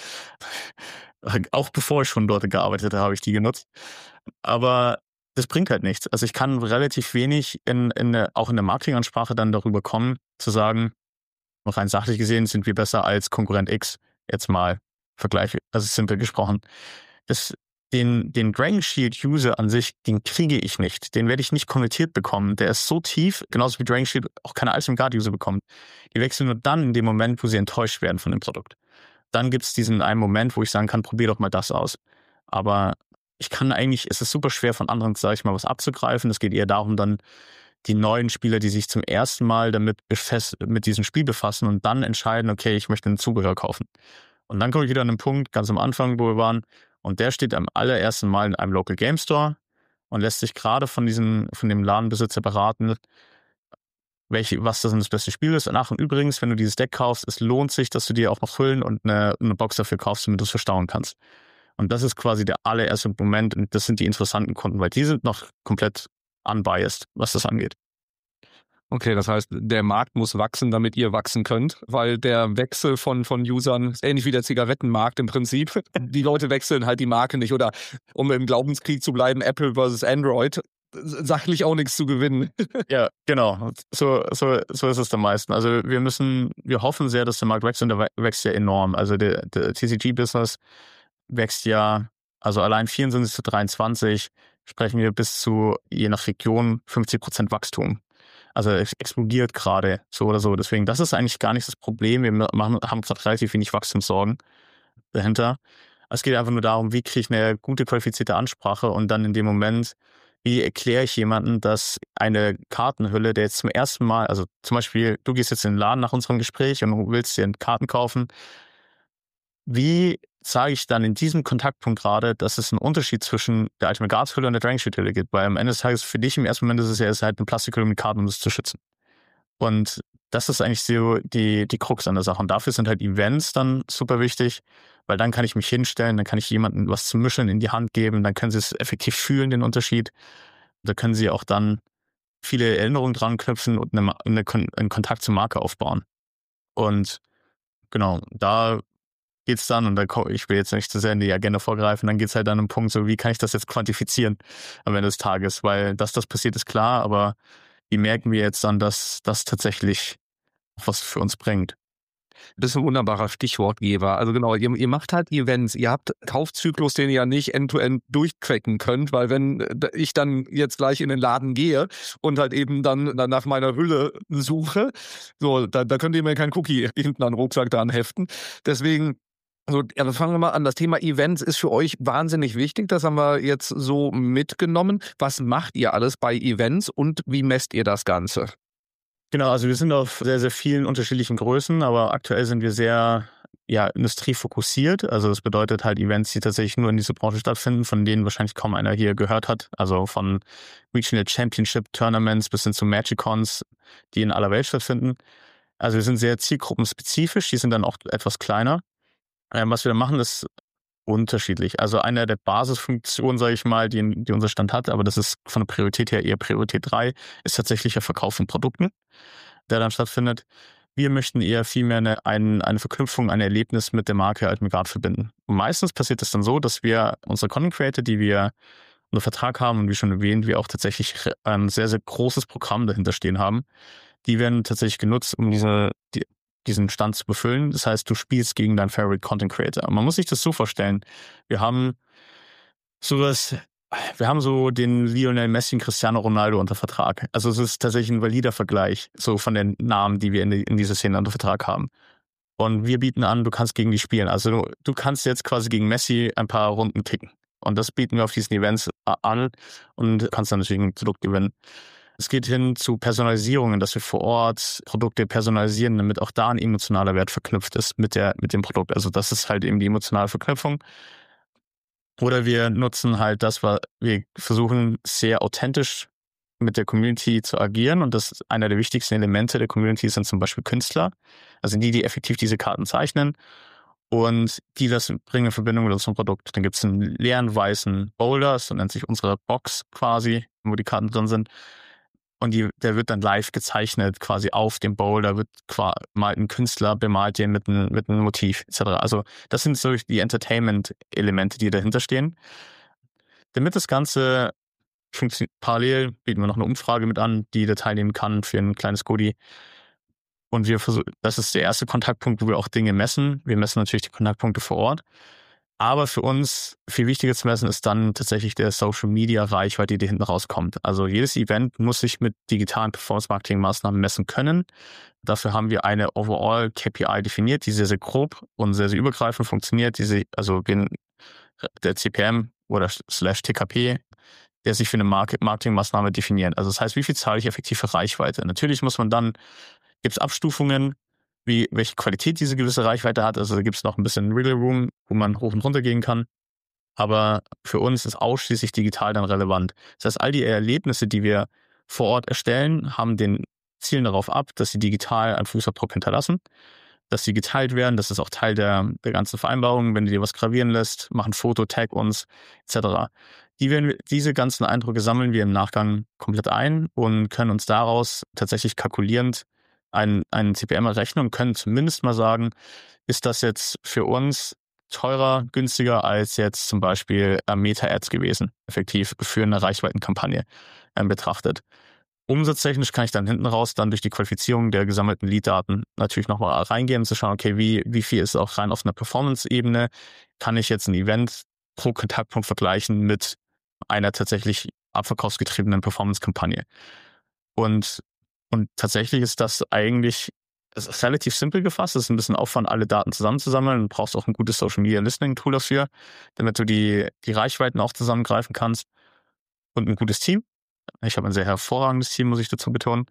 Auch bevor ich schon dort gearbeitet habe, habe ich die genutzt. Aber das bringt halt nichts. Also ich kann relativ wenig auch in der Marketingansprache dann darüber kommen, zu sagen, rein sachlich gesehen sind wir besser als Konkurrent X. Jetzt mal Vergleich, also simpel gesprochen. Den Dragon Shield User an sich, den kriege ich nicht. Den werde ich nicht konvertiert bekommen. Der ist so tief, genauso wie Dragon Shield auch keine Ultimate Guard User bekommt. Die wechseln nur dann in dem Moment, wo sie enttäuscht werden von dem Produkt. Dann gibt es diesen einen Moment, wo ich sagen kann, probier doch mal das aus. Aber es ist super schwer von anderen, sage ich mal, was abzugreifen. Es geht eher darum, dann die neuen Spieler, die sich zum ersten Mal mit diesem Spiel befassen und dann entscheiden, okay, ich möchte ein Zubehör kaufen. Und dann komme ich wieder an den Punkt, ganz am Anfang, wo wir waren, und der steht am allerersten Mal in einem Local Game Store und lässt sich gerade von dem Ladenbesitzer beraten, was das beste Spiel ist. Und übrigens, wenn du dieses Deck kaufst, es lohnt sich, dass du dir auch noch Hüllen und eine Box dafür kaufst, damit du es verstauen kannst. Und das ist quasi der allererste Moment und das sind die interessanten Kunden, weil die sind noch komplett unbiased, was das angeht. Okay, das heißt, der Markt muss wachsen, damit ihr wachsen könnt, weil der Wechsel von Usern ist ähnlich wie der Zigarettenmarkt im Prinzip. Die Leute wechseln halt die Marke nicht oder um im Glaubenskrieg zu bleiben, Apple versus Android, sachlich auch nichts zu gewinnen. Ja, genau. So ist es am meisten. Also wir hoffen sehr, dass der Markt wächst und der wächst ja enorm. Also der TCG-Business wächst ja, also allein 24 zu 23 sprechen wir bis zu, je nach Region, 50% Wachstum. Also es explodiert gerade so oder so. Deswegen, das ist eigentlich gar nicht das Problem. Wir haben gerade relativ wenig Wachstumssorgen dahinter. Es geht einfach nur darum, wie kriege ich eine gute, qualifizierte Ansprache und dann in dem Moment, wie erkläre ich jemandem, dass eine Kartenhülle, der jetzt zum ersten Mal, also zum Beispiel, du gehst jetzt in den Laden nach unserem Gespräch und willst dir Karten kaufen, wie sage ich dann in diesem Kontaktpunkt gerade, dass es einen Unterschied zwischen der Ultimate Guards Hülle und der Dragon Shield Hülle gibt? Weil am Ende des Tages für dich im ersten Moment ist es halt eine Plastikhülle mit Karten, um das zu schützen. Und das ist eigentlich so die Krux an der Sache. Und dafür sind halt Events dann super wichtig, weil dann kann ich mich hinstellen, dann kann ich jemandem was zum Mischen in die Hand geben, dann können sie es effektiv fühlen, den Unterschied. Da können sie auch dann viele Erinnerungen dran knüpfen und einen Kontakt zur Marke aufbauen. Und genau, da geht's dann, und ich will jetzt nicht zu sehr in die Agenda vorgreifen, dann geht's halt an einen Punkt, so wie kann ich das jetzt quantifizieren am Ende des Tages, weil das passiert ist klar, aber wie merken wir jetzt dann, dass das tatsächlich was für uns bringt? Das ist ein wunderbarer Stichwortgeber. Also genau, ihr macht halt Events. Ihr habt Kaufzyklus, den ihr ja nicht end-to-end durchtracken könnt, weil wenn ich dann jetzt gleich in den Laden gehe und halt eben dann nach meiner Hülle suche, so, da könnt ihr mir kein Cookie hinten an den Rucksack dran heften. Deswegen, also, ja, fangen wir mal an. Das Thema Events ist für euch wahnsinnig wichtig. Das haben wir jetzt so mitgenommen. Was macht ihr alles bei Events und wie messt ihr das Ganze? Genau, also wir sind auf sehr, sehr vielen unterschiedlichen Größen, aber aktuell sind wir sehr industriefokussiert. Also das bedeutet halt Events, die tatsächlich nur in dieser Branche stattfinden, von denen wahrscheinlich kaum einer hier gehört hat. Also von Regional Championship Tournaments bis hin zu Magicons, die in aller Welt stattfinden. Also wir sind sehr zielgruppenspezifisch, die sind dann auch etwas kleiner. Was wir da machen, ist unterschiedlich. Also eine der Basisfunktionen, sage ich mal, die unser Stand hat, aber das ist von der Priorität her eher Priorität 3, ist tatsächlich der Verkauf von Produkten, der dann stattfindet. Wir möchten eher vielmehr eine Verknüpfung, ein Erlebnis mit der Marke Altemigrat verbinden. Und meistens passiert es dann so, dass wir unsere Content Creator, die wir unter Vertrag haben und wie schon erwähnt, wir auch tatsächlich ein sehr, sehr großes Programm dahinter stehen haben. Die werden tatsächlich genutzt, um diesen Stand zu befüllen. Das heißt, du spielst gegen deinen Favorite Content Creator. Man muss sich das so vorstellen. Wir haben so den Lionel Messi und Cristiano Ronaldo unter Vertrag. Also es ist tatsächlich ein valider Vergleich, so von den Namen, die wir in dieser Szene unter Vertrag haben. Und wir bieten an, du kannst gegen die spielen. Also du kannst jetzt quasi gegen Messi ein paar Runden kicken. Und das bieten wir auf diesen Events an und kannst dann natürlich ein Produkt gewinnen. Es geht hin zu Personalisierungen, dass wir vor Ort Produkte personalisieren, damit auch da ein emotionaler Wert verknüpft ist mit dem Produkt. Also das ist halt eben die emotionale Verknüpfung. Oder wir nutzen halt wir versuchen sehr authentisch mit der Community zu agieren. Und das einer der wichtigsten Elemente der Community sind zum Beispiel Künstler. Also die effektiv diese Karten zeichnen und die das bringen in Verbindung mit unserem Produkt. Dann gibt es einen leeren weißen Boulder, so nennt sich unsere Box quasi, wo die Karten drin sind. Und der wird dann live gezeichnet, quasi auf dem Boulder wird mal ein Künstler bemalt den mit einem Motiv, etc. Also das sind so die Entertainment-Elemente, die dahinter stehen. Damit das Ganze funktioniert, parallel bieten wir noch eine Umfrage mit an, die jeder teilnehmen kann für ein kleines Goodie. Und das ist der erste Kontaktpunkt, wo wir auch Dinge messen. Wir messen natürlich die Kontaktpunkte vor Ort. Aber für uns viel wichtiger zu messen ist dann tatsächlich der Social-Media-Reichweite, die hinten rauskommt. Also jedes Event muss sich mit digitalen Performance-Marketing-Maßnahmen messen können. Dafür haben wir eine Overall-KPI definiert, die sehr, sehr grob und sehr, sehr übergreifend funktioniert. Der CPM oder /TKP, der sich für eine Marketingmaßnahme definiert. Also das heißt, wie viel zahle ich effektiv für Reichweite? Natürlich gibt es Abstufungen, welche Qualität diese gewisse Reichweite hat. Also da gibt es noch ein bisschen Wiggle Room, wo man hoch und runter gehen kann. Aber für uns ist ausschließlich digital dann relevant. Das heißt, all die Erlebnisse, die wir vor Ort erstellen, zielen darauf ab, dass sie digital einen Fußabdruck hinterlassen, dass sie geteilt werden. Das ist auch Teil der ganzen Vereinbarung. Wenn du dir was gravieren lässt, mach ein Foto, tag uns, etc. Diese ganzen Eindrücke sammeln wir im Nachgang komplett ein und können uns daraus tatsächlich kalkulierend einen CPM errechnen und können zumindest mal sagen, ist das jetzt für uns teurer, günstiger als jetzt zum Beispiel Meta-Ads gewesen, effektiv für eine Reichweitenkampagne betrachtet. Umsatztechnisch kann ich dann hinten raus dann durch die Qualifizierung der gesammelten Lead-Daten natürlich nochmal reingehen und zu schauen, okay, wie viel ist auch rein auf einer Performance-Ebene, kann ich jetzt ein Event pro Kontaktpunkt vergleichen mit einer tatsächlich abverkaufsgetriebenen Performance-Kampagne. Und tatsächlich ist das eigentlich, es ist relativ simpel gefasst, es ist ein bisschen Aufwand, alle Daten zusammenzusammeln. Du brauchst auch ein gutes Social Media Listening Tool dafür, damit du die Reichweiten auch zusammengreifen kannst und ein gutes Team. Ich habe ein sehr hervorragendes Team, muss ich dazu betonen.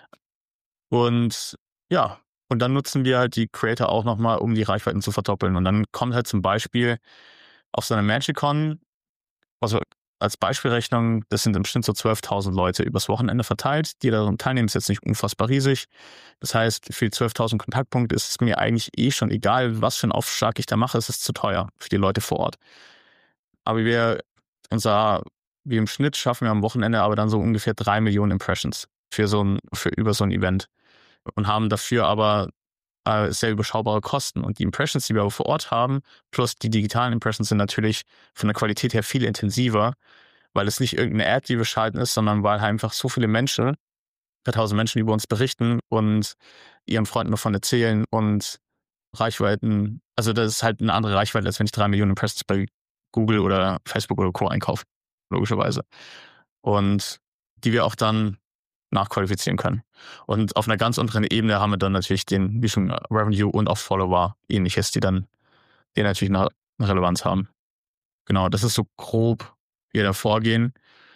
Und ja, und dann nutzen wir halt die Creator auch nochmal, um die Reichweiten zu verdoppeln. Und dann kommt halt zum Beispiel auf so einer Magicon, also als Beispielrechnung, das sind im Schnitt so 12.000 Leute übers Wochenende verteilt, die daran teilnehmen, ist jetzt nicht unfassbar riesig. Das heißt, für 12.000 Kontaktpunkte ist es mir eigentlich schon egal, was für einen Aufschlag ich da mache, es ist zu teuer für die Leute vor Ort. Aber wir im Schnitt schaffen wir am Wochenende aber dann so ungefähr 3 Millionen Impressions für über so ein Event und haben dafür aber sehr überschaubare Kosten. Und die Impressions, die wir aber vor Ort haben, plus die digitalen Impressions sind natürlich von der Qualität her viel intensiver, weil es nicht irgendeine Ad, die wir schalten ist, sondern weil halt einfach so viele Menschen, 1.000 Menschen über uns berichten und ihren Freunden davon erzählen und Reichweiten, also das ist halt eine andere Reichweite, als wenn ich 3 Millionen Impressions bei Google oder Facebook oder Co. einkaufe, logischerweise. Und die wir auch dann nachqualifizieren können. Und auf einer ganz unteren Ebene haben wir dann natürlich wie schon Revenue und auch Follower, ähnliches, die natürlich eine Relevanz haben. Genau, das ist so grob, wie wir da vorgehen.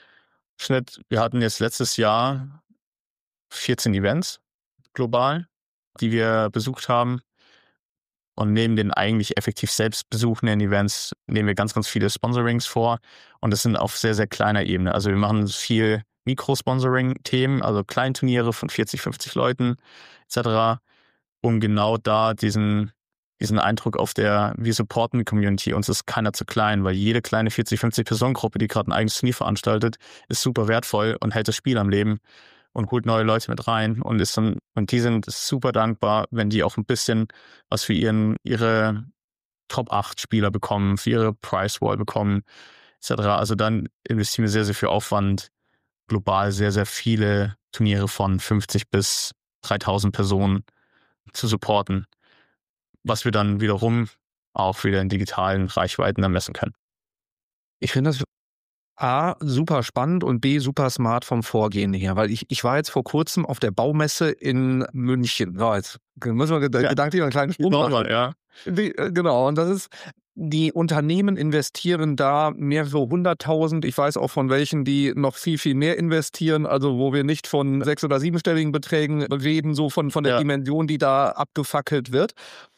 Wir hatten jetzt letztes Jahr 14 Events global, die wir besucht haben. Und neben den eigentlich effektiv selbst besuchenden Events nehmen wir ganz, ganz viele Sponsorings vor. Und das sind auf sehr, sehr kleiner Ebene. Also wir machen viel Mikro-Sponsoring-Themen, also Kleinturniere von 40, 50 Leuten etc., um genau da diesen Eindruck wir supporten die Community, uns ist keiner zu klein, weil jede kleine 40, 50 Personengruppe, die gerade ein eigenes Turnier veranstaltet, ist super wertvoll und hält das Spiel am Leben und holt neue Leute mit rein und die sind super dankbar, wenn die auch ein bisschen was für ihre Top 8 Spieler bekommen, für ihre Prize Wall bekommen, etc. Also dann investieren wir sehr, sehr viel Aufwand, global sehr, sehr viele Turniere von 50 bis 3000 Personen zu supporten, was wir dann wiederum auch wieder in digitalen Reichweiten ermessen können. Ich finde das A, super spannend und B, super smart vom Vorgehen her, weil ich war jetzt vor kurzem auf der Baumesse in München. So, jetzt müssen wir gedanklich einen kleinen Sprung machen. Ja. Genau, und das ist, die Unternehmen investieren da mehrere 100.000. Ich weiß auch von welchen, die noch viel, viel mehr investieren, also wo wir nicht von 6- oder 7-stelligen Beträgen reden, so von der Dimension, die da abgefackelt wird.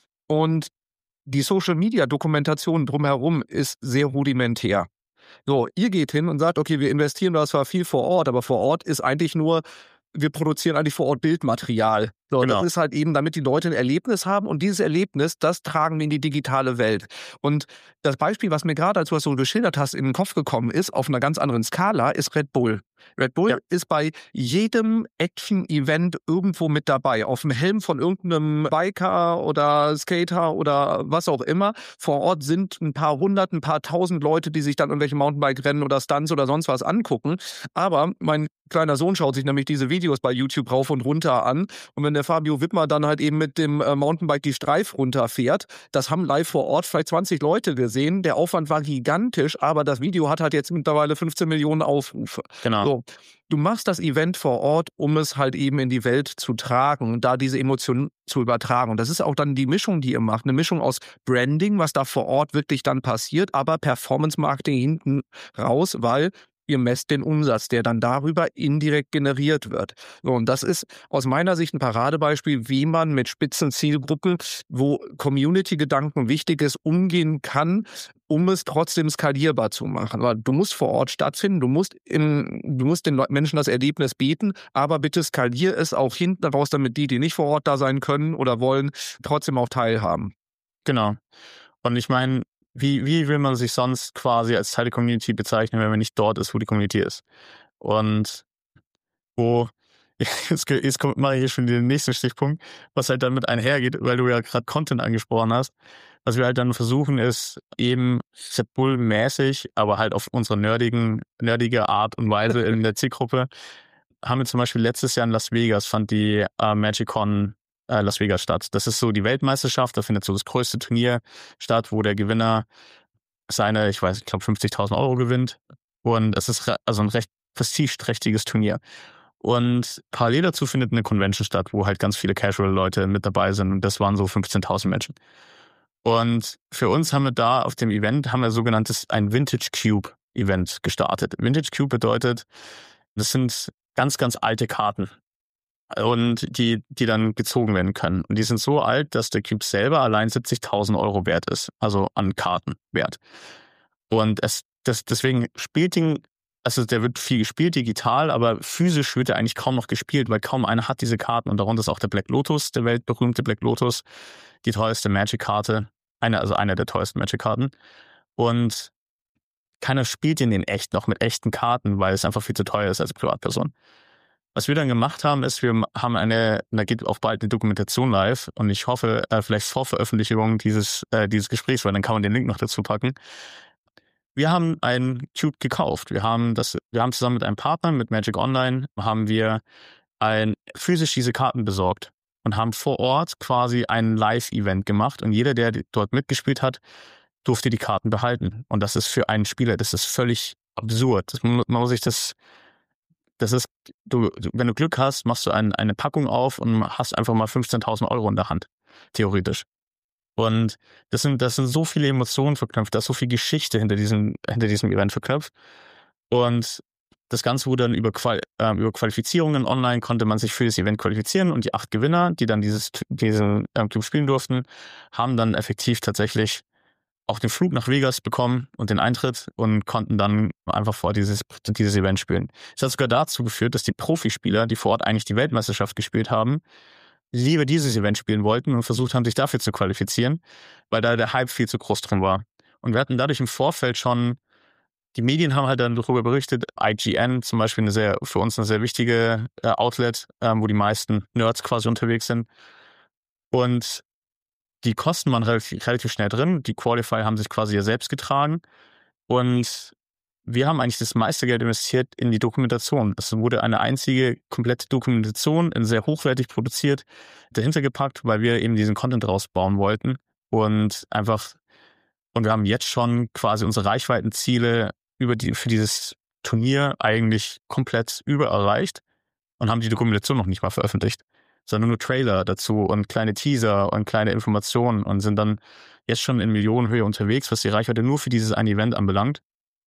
Und die Social-Media-Dokumentation drumherum ist sehr rudimentär. So, ihr geht hin und sagt, okay, wir investieren da zwar viel vor Ort, aber vor Ort ist eigentlich nur, wir produzieren eigentlich vor Ort Bildmaterial. So, Genau. Das ist halt eben, damit die Leute ein Erlebnis haben und dieses Erlebnis, das tragen wir in die digitale Welt. Und das Beispiel, was mir gerade, als du das so geschildert hast, in den Kopf gekommen ist, auf einer ganz anderen Skala, ist Red Bull. Red Bull ist bei jedem Action-Event irgendwo mit dabei. Auf dem Helm von irgendeinem Biker oder Skater oder was auch immer. Vor Ort sind ein paar hundert, ein paar tausend Leute, die sich dann irgendwelche Mountainbike-Rennen oder Stunts oder sonst was angucken. Aber mein kleiner Sohn schaut sich nämlich diese Videos bei YouTube rauf und runter an. Und wenn der Fabio Wittmer dann halt eben mit dem Mountainbike die Streif runterfährt, das haben live vor Ort vielleicht 20 Leute gesehen. Der Aufwand war gigantisch, aber das Video hat halt jetzt mittlerweile 15 Millionen Aufrufe. Genau. So, du machst das Event vor Ort, um es halt eben in die Welt zu tragen, da diese Emotionen zu übertragen. Und das ist auch dann die Mischung, die ihr macht. Eine Mischung aus Branding, was da vor Ort wirklich dann passiert, aber Performance-Marketing hinten raus, weil ihr messt den Umsatz, der dann darüber indirekt generiert wird. So, und das ist aus meiner Sicht ein Paradebeispiel, wie man mit Spitzenzielgruppen, wo Community-Gedanken wichtig ist, umgehen kann, um es trotzdem skalierbar zu machen. Weil du musst vor Ort stattfinden, du musst den Menschen das Erlebnis bieten, aber bitte skalier es auch hinten raus, damit die nicht vor Ort da sein können oder wollen, trotzdem auch teilhaben. Genau. Und ich meine, wie will man sich sonst quasi als Teil der Community bezeichnen, wenn man nicht dort ist, wo die Community ist? Und jetzt mache ich hier schon den nächsten Stichpunkt, was halt dann mit einhergeht, weil du ja gerade Content angesprochen hast. Was wir halt dann versuchen, ist eben Red Bull-mäßig, aber halt auf unsere nerdige Art und Weise in der Zielgruppe, haben wir zum Beispiel letztes Jahr in Las Vegas, fand die MagicCon Las Vegas statt. Das ist so die Weltmeisterschaft, da findet so das größte Turnier statt, wo der Gewinner ich glaube 50.000 Euro gewinnt. Und es ist also ein recht prestigeträchtiges Turnier. Und parallel dazu findet eine Convention statt, wo halt ganz viele Casual-Leute mit dabei sind. Und das waren so 15.000 Menschen. Und für uns haben wir da auf dem Event, ein Vintage Cube Event gestartet. Vintage Cube bedeutet, das sind ganz, ganz alte Karten. Und die dann gezogen werden können. Und die sind so alt, dass der Cube selber allein 70.000 Euro wert ist. Also an Kartenwert. Und deswegen der wird viel gespielt, digital, aber physisch wird er eigentlich kaum noch gespielt, weil kaum einer hat diese Karten. Und darunter ist auch der Black Lotus, der weltberühmte Black Lotus, die teuerste Magic-Karte, eine der teuersten Magic-Karten. Und keiner spielt ihn in echt noch mit echten Karten, weil es einfach viel zu teuer ist als Privatperson. Was wir dann gemacht haben, ist, wir haben da geht auch bald eine Dokumentation live und ich hoffe, vielleicht vor Veröffentlichung dieses Gesprächs, weil dann kann man den Link noch dazu packen. Wir haben einen Cube gekauft. Wir haben zusammen mit einem Partner, mit Magic Online, haben wir physisch diese Karten besorgt und haben vor Ort quasi ein Live-Event gemacht und jeder, der dort mitgespielt hat, durfte die Karten behalten. Und das ist für einen Spieler, das ist völlig absurd. Man muss sich wenn du Glück hast, machst du eine Packung auf und hast einfach mal 15.000 Euro in der Hand, theoretisch. Und das sind so viele Emotionen verknüpft, da ist so viel Geschichte hinter diesem Event verknüpft. Und Das Ganze wurde dann über Qualifizierungen online, konnte man sich für das Event qualifizieren und die 8 Gewinner, die dann diesen Club spielen durften, haben dann effektiv tatsächlich auch den Flug nach Vegas bekommen und den Eintritt und konnten dann einfach vor dieses Event spielen. Es hat sogar dazu geführt, dass die Profispieler, die vor Ort eigentlich die Weltmeisterschaft gespielt haben, lieber dieses Event spielen wollten und versucht haben, sich dafür zu qualifizieren, weil da der Hype viel zu groß drin war. Und wir hatten dadurch im Vorfeld schon, die Medien haben halt dann darüber berichtet, IGN zum Beispiel für uns eine sehr wichtige Outlet, wo die meisten Nerds quasi unterwegs sind. Und die Kosten waren relativ schnell drin. Die Qualifier haben sich quasi ja selbst getragen. Und wir haben eigentlich das meiste Geld investiert in die Dokumentation. Es wurde eine einzige komplette Dokumentation, sehr hochwertig produziert, dahinter gepackt, weil wir eben diesen Content rausbauen wollten. Und wir haben jetzt schon quasi unsere Reichweitenziele für dieses Turnier eigentlich komplett erreicht und haben die Dokumentation noch nicht mal veröffentlicht, sondern nur Trailer dazu und kleine Teaser und kleine Informationen und sind dann jetzt schon in Millionenhöhe unterwegs, was die Reichweite nur für dieses eine Event anbelangt.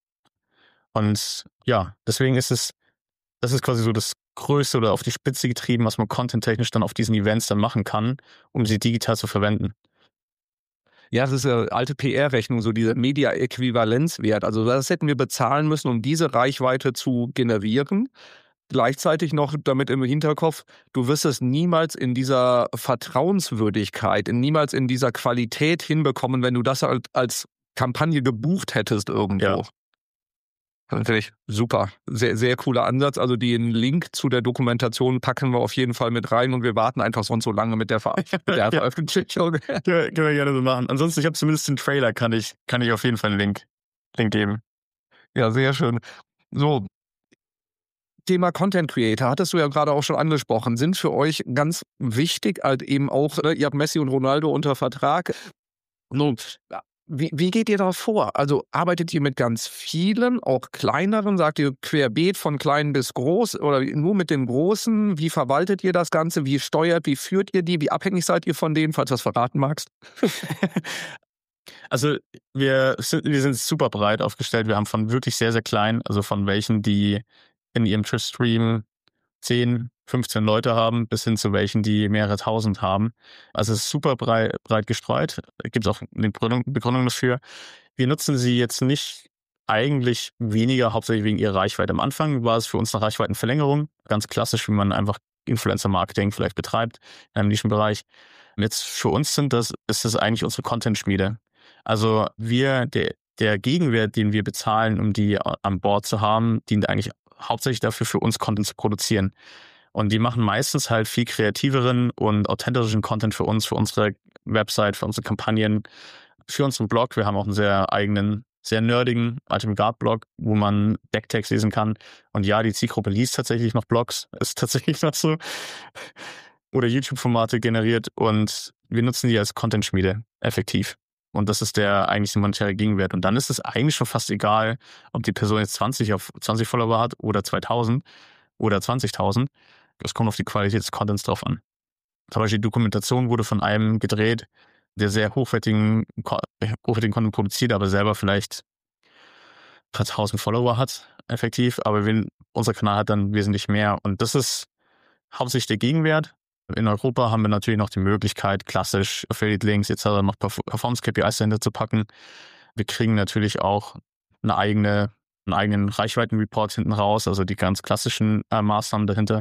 Und ja, deswegen das ist quasi so das Größte oder auf die Spitze getrieben, was man content-technisch dann auf diesen Events dann machen kann, um sie digital zu verwenden. Ja, das ist eine alte PR-Rechnung, so dieser Media-Äquivalenzwert. Also das hätten wir bezahlen müssen, um diese Reichweite zu generieren. Gleichzeitig noch damit im Hinterkopf, du wirst es niemals in dieser Vertrauenswürdigkeit, niemals in dieser Qualität hinbekommen, wenn du das als Kampagne gebucht hättest irgendwo. Ja. Natürlich super. Sehr, sehr cooler Ansatz. Also den Link zu der Dokumentation packen wir auf jeden Fall mit rein und wir warten einfach sonst so lange mit der Veröffentlichung. Ja, können wir gerne so machen. Ansonsten, ich habe zumindest den Trailer, kann ich auf jeden Fall einen Link geben. Ja, sehr schön. So, Thema Content Creator hattest du ja gerade auch schon angesprochen, sind für euch ganz wichtig, halt eben auch, ihr habt Messi und Ronaldo unter Vertrag. Nun, wie geht ihr da vor? Also arbeitet ihr mit ganz vielen, auch kleineren? Sagt ihr querbeet von klein bis groß oder nur mit den Großen? Wie verwaltet ihr das Ganze? Wie führt ihr die? Wie abhängig seid ihr von denen, falls du das verraten magst? Also wir sind super breit aufgestellt. Wir haben von wirklich sehr, sehr klein, also von welchen, die in ihrem Twitch-Stream 10, 15 Leute haben, bis hin zu welchen, die mehrere tausend haben. Also es ist super breit gestreut. Es gibt auch eine Begründung dafür. Wir nutzen sie jetzt nicht eigentlich weniger, hauptsächlich wegen ihrer Reichweite. Am Anfang war es für uns eine Reichweitenverlängerung, ganz klassisch, wie man einfach Influencer-Marketing vielleicht betreibt in einem Nischenbereich. Und jetzt für uns ist das eigentlich unsere Content-Schmiede. Also der Gegenwert, den wir bezahlen, um die an Bord zu haben, dient eigentlich hauptsächlich dafür, für uns Content zu produzieren. Und die machen meistens halt viel kreativeren und authentischeren Content für uns, für unsere Website, für unsere Kampagnen, für unseren Blog. Wir haben auch einen sehr eigenen, sehr nerdigen Ultimate Guard Blog, wo man Decktext lesen kann. Und ja, die Zielgruppe liest tatsächlich noch Blogs, ist tatsächlich noch so. Oder YouTube-Formate generiert und wir nutzen die als Content-Schmiede effektiv. Und das ist eigentlich der monetäre Gegenwert. Und dann ist es eigentlich schon fast egal, ob die Person jetzt 20 Follower hat oder 2000 oder 20.000. Das kommt auf die Qualität des Contents drauf an. Zum Beispiel die Dokumentation wurde von einem gedreht, der sehr hochwertigen Content produziert, aber selber vielleicht ein paar tausend Follower hat, effektiv. Aber unser Kanal hat dann wesentlich mehr. Und das ist hauptsächlich der Gegenwert. In Europa haben wir natürlich noch die Möglichkeit, klassisch Affiliate-Links etc. noch Performance-KPIs dahinter zu packen. Wir kriegen natürlich auch einen eigenen Reichweiten-Report hinten raus, also die ganz klassischen Maßnahmen dahinter.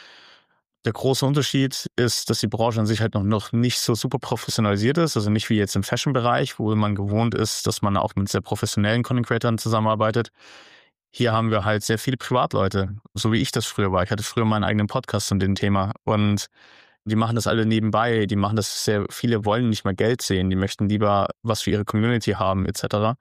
Der große Unterschied ist, dass die Branche an sich halt noch nicht so super professionalisiert ist, also nicht wie jetzt im Fashion-Bereich, wo man gewohnt ist, dass man auch mit sehr professionellen Content-Creatern zusammenarbeitet. Hier haben wir halt sehr viele Privatleute, so wie ich das früher war. Ich hatte früher meinen eigenen Podcast zu dem Thema und die machen das alle nebenbei. Die machen das viele wollen nicht mehr Geld sehen. Die möchten lieber was für ihre Community haben etc.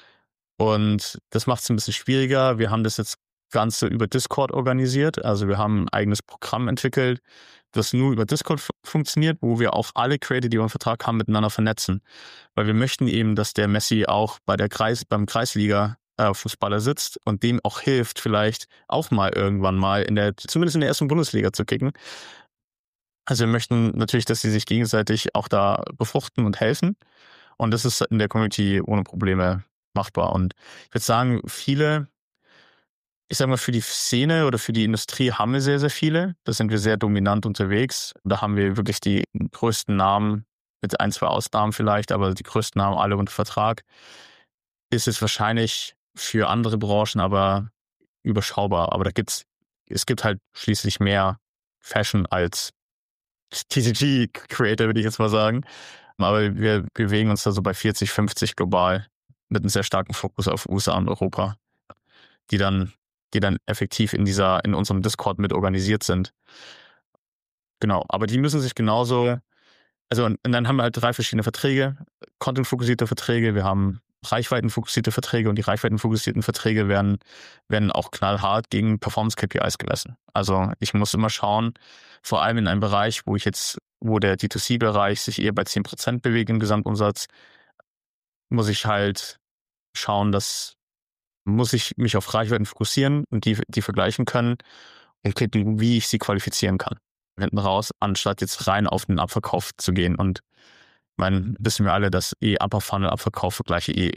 Und das macht es ein bisschen schwieriger. Wir haben das jetzt Ganze über Discord organisiert. Also wir haben ein eigenes Programm entwickelt, das nur über Discord funktioniert, wo wir auch alle Creator, die wir im Vertrag haben, miteinander vernetzen. Weil wir möchten eben, dass der Messi auch beim Kreisliga Fußballer sitzt und dem auch hilft, vielleicht auch mal irgendwann mal zumindest in der ersten Bundesliga zu kicken. Also wir möchten natürlich, dass sie sich gegenseitig auch da befruchten und helfen. Und das ist in der Community ohne Probleme machbar. Und ich würde sagen, viele Ich sag mal, für die Szene oder für die Industrie haben wir sehr, sehr viele. Da sind wir sehr dominant unterwegs. Da haben wir wirklich die größten Namen, mit 1, 2 Ausnahmen vielleicht, aber die größten Namen alle unter Vertrag. Ist es wahrscheinlich für andere Branchen aber überschaubar. Aber es gibt halt schließlich mehr Fashion als TCG-Creator, würde ich jetzt mal sagen. Aber wir bewegen uns da so bei 40, 50 global mit einem sehr starken Fokus auf USA und Europa, die dann effektiv in unserem Discord mit organisiert sind. Genau, aber die müssen sich genauso, also und dann haben wir halt 3 verschiedene Verträge, Content-fokussierte Verträge, wir haben Reichweiten-fokussierte Verträge und die Reichweiten-fokussierten Verträge werden auch knallhart gegen Performance-KPIs gemessen. Also ich muss immer schauen, vor allem in einem Bereich, wo der D2C-Bereich sich eher bei 10% bewegt im Gesamtumsatz, muss ich halt schauen, muss ich mich auf Reichweiten fokussieren und die vergleichen können und gucken, wie ich sie qualifizieren kann. Hinten raus, anstatt jetzt rein auf den Abverkauf zu gehen. Und wissen wir alle, dass Upper Funnel Abverkauf vergleiche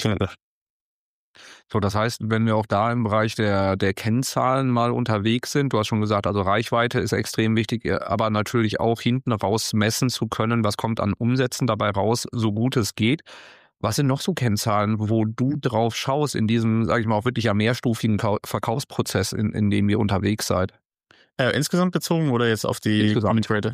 So, das heißt, wenn wir auch da im Bereich der Kennzahlen mal unterwegs sind, du hast schon gesagt, also Reichweite ist extrem wichtig, aber natürlich auch hinten raus messen zu können, was kommt an Umsätzen dabei raus, so gut es geht. Was sind noch so Kennzahlen, wo du drauf schaust in diesem, sage ich mal, auch wirklich ja mehrstufigen Verkaufsprozess, in dem ihr unterwegs seid? Insgesamt bezogen oder jetzt auf die Community?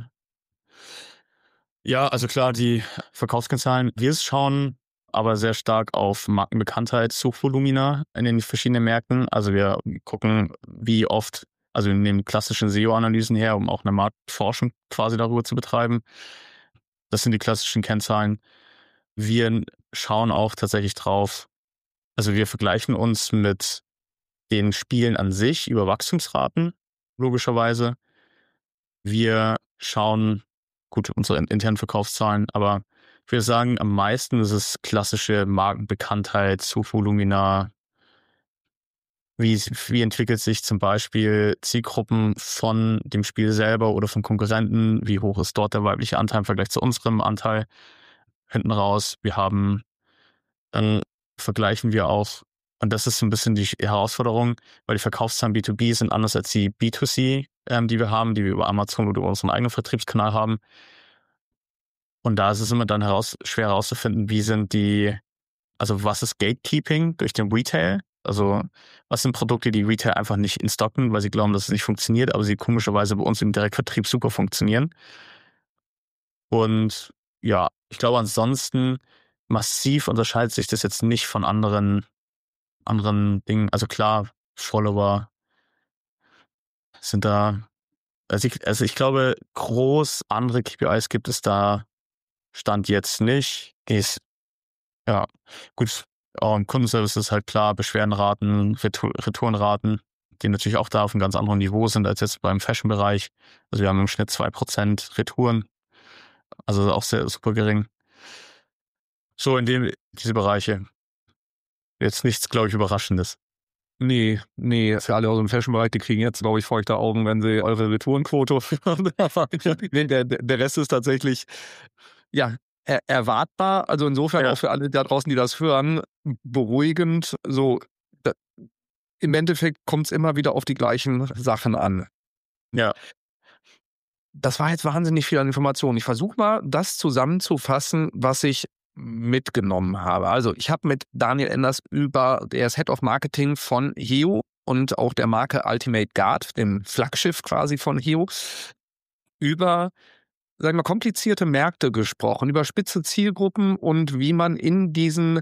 Ja, also klar, die Verkaufskennzahlen, wir schauen aber sehr stark auf Markenbekanntheit, Suchvolumina in den verschiedenen Märkten. Also wir gucken, wie oft, also wir nehmen klassischen SEO-Analysen her, um auch eine Marktforschung quasi darüber zu betreiben. Das sind die klassischen Kennzahlen. Wir schauen auch tatsächlich drauf, also wir vergleichen uns mit den Spielen an sich über Wachstumsraten, logischerweise. Wir schauen, gut, unsere internen Verkaufszahlen, aber ich würde sagen, am meisten ist es klassische Markenbekanntheit, Suchvolumina. Wie entwickelt sich zum Beispiel Zielgruppen von dem Spiel selber oder von Konkurrenten? Wie hoch ist dort der weibliche Anteil im Vergleich zu unserem Anteil? Hinten raus, dann vergleichen wir auch, und das ist so ein bisschen die Herausforderung, weil die Verkaufszahlen B2B sind anders als die B2C, die wir haben, die wir über Amazon oder über unseren eigenen Vertriebskanal haben. Und da ist es immer dann schwer herauszufinden, also was ist Gatekeeping durch den Retail? Also was sind Produkte, die Retail einfach nicht in stocken, weil sie glauben, dass es nicht funktioniert, aber sie komischerweise bei uns im Direktvertrieb super funktionieren. Und ja, ich glaube ansonsten massiv unterscheidet sich das jetzt nicht von anderen Dingen. Also klar, Follower sind da, also ich glaube, groß andere KPIs gibt es da Stand jetzt nicht. Ja, gut, Kundenservice ist halt klar, Beschwerdenraten, Retourenraten, die natürlich auch da auf einem ganz anderen Niveau sind als jetzt beim Fashion-Bereich. Also wir haben im Schnitt 2% Retouren, also auch sehr super gering. So diese Bereiche. Jetzt nichts, glaube ich, Überraschendes. Nee, für alle aus dem Fashion-Bereich, die kriegen jetzt, glaube ich, feuchte Augen, wenn sie eure Retourenquote nee, der Rest ist tatsächlich, ja, erwartbar. Also insofern auch für alle da draußen, die das hören, beruhigend. So, im Endeffekt kommt es immer wieder auf die gleichen Sachen an. Ja. Das war jetzt wahnsinnig viel an Informationen. Ich versuche mal, das zusammenzufassen, was ich mitgenommen habe. Also ich habe mit Daniel Enders der ist Head of Marketing von Heo und auch der Marke Ultimate Guard, dem Flaggschiff quasi von Heo, über, sagen wir, komplizierte Märkte gesprochen, über spitze Zielgruppen und wie man in diesen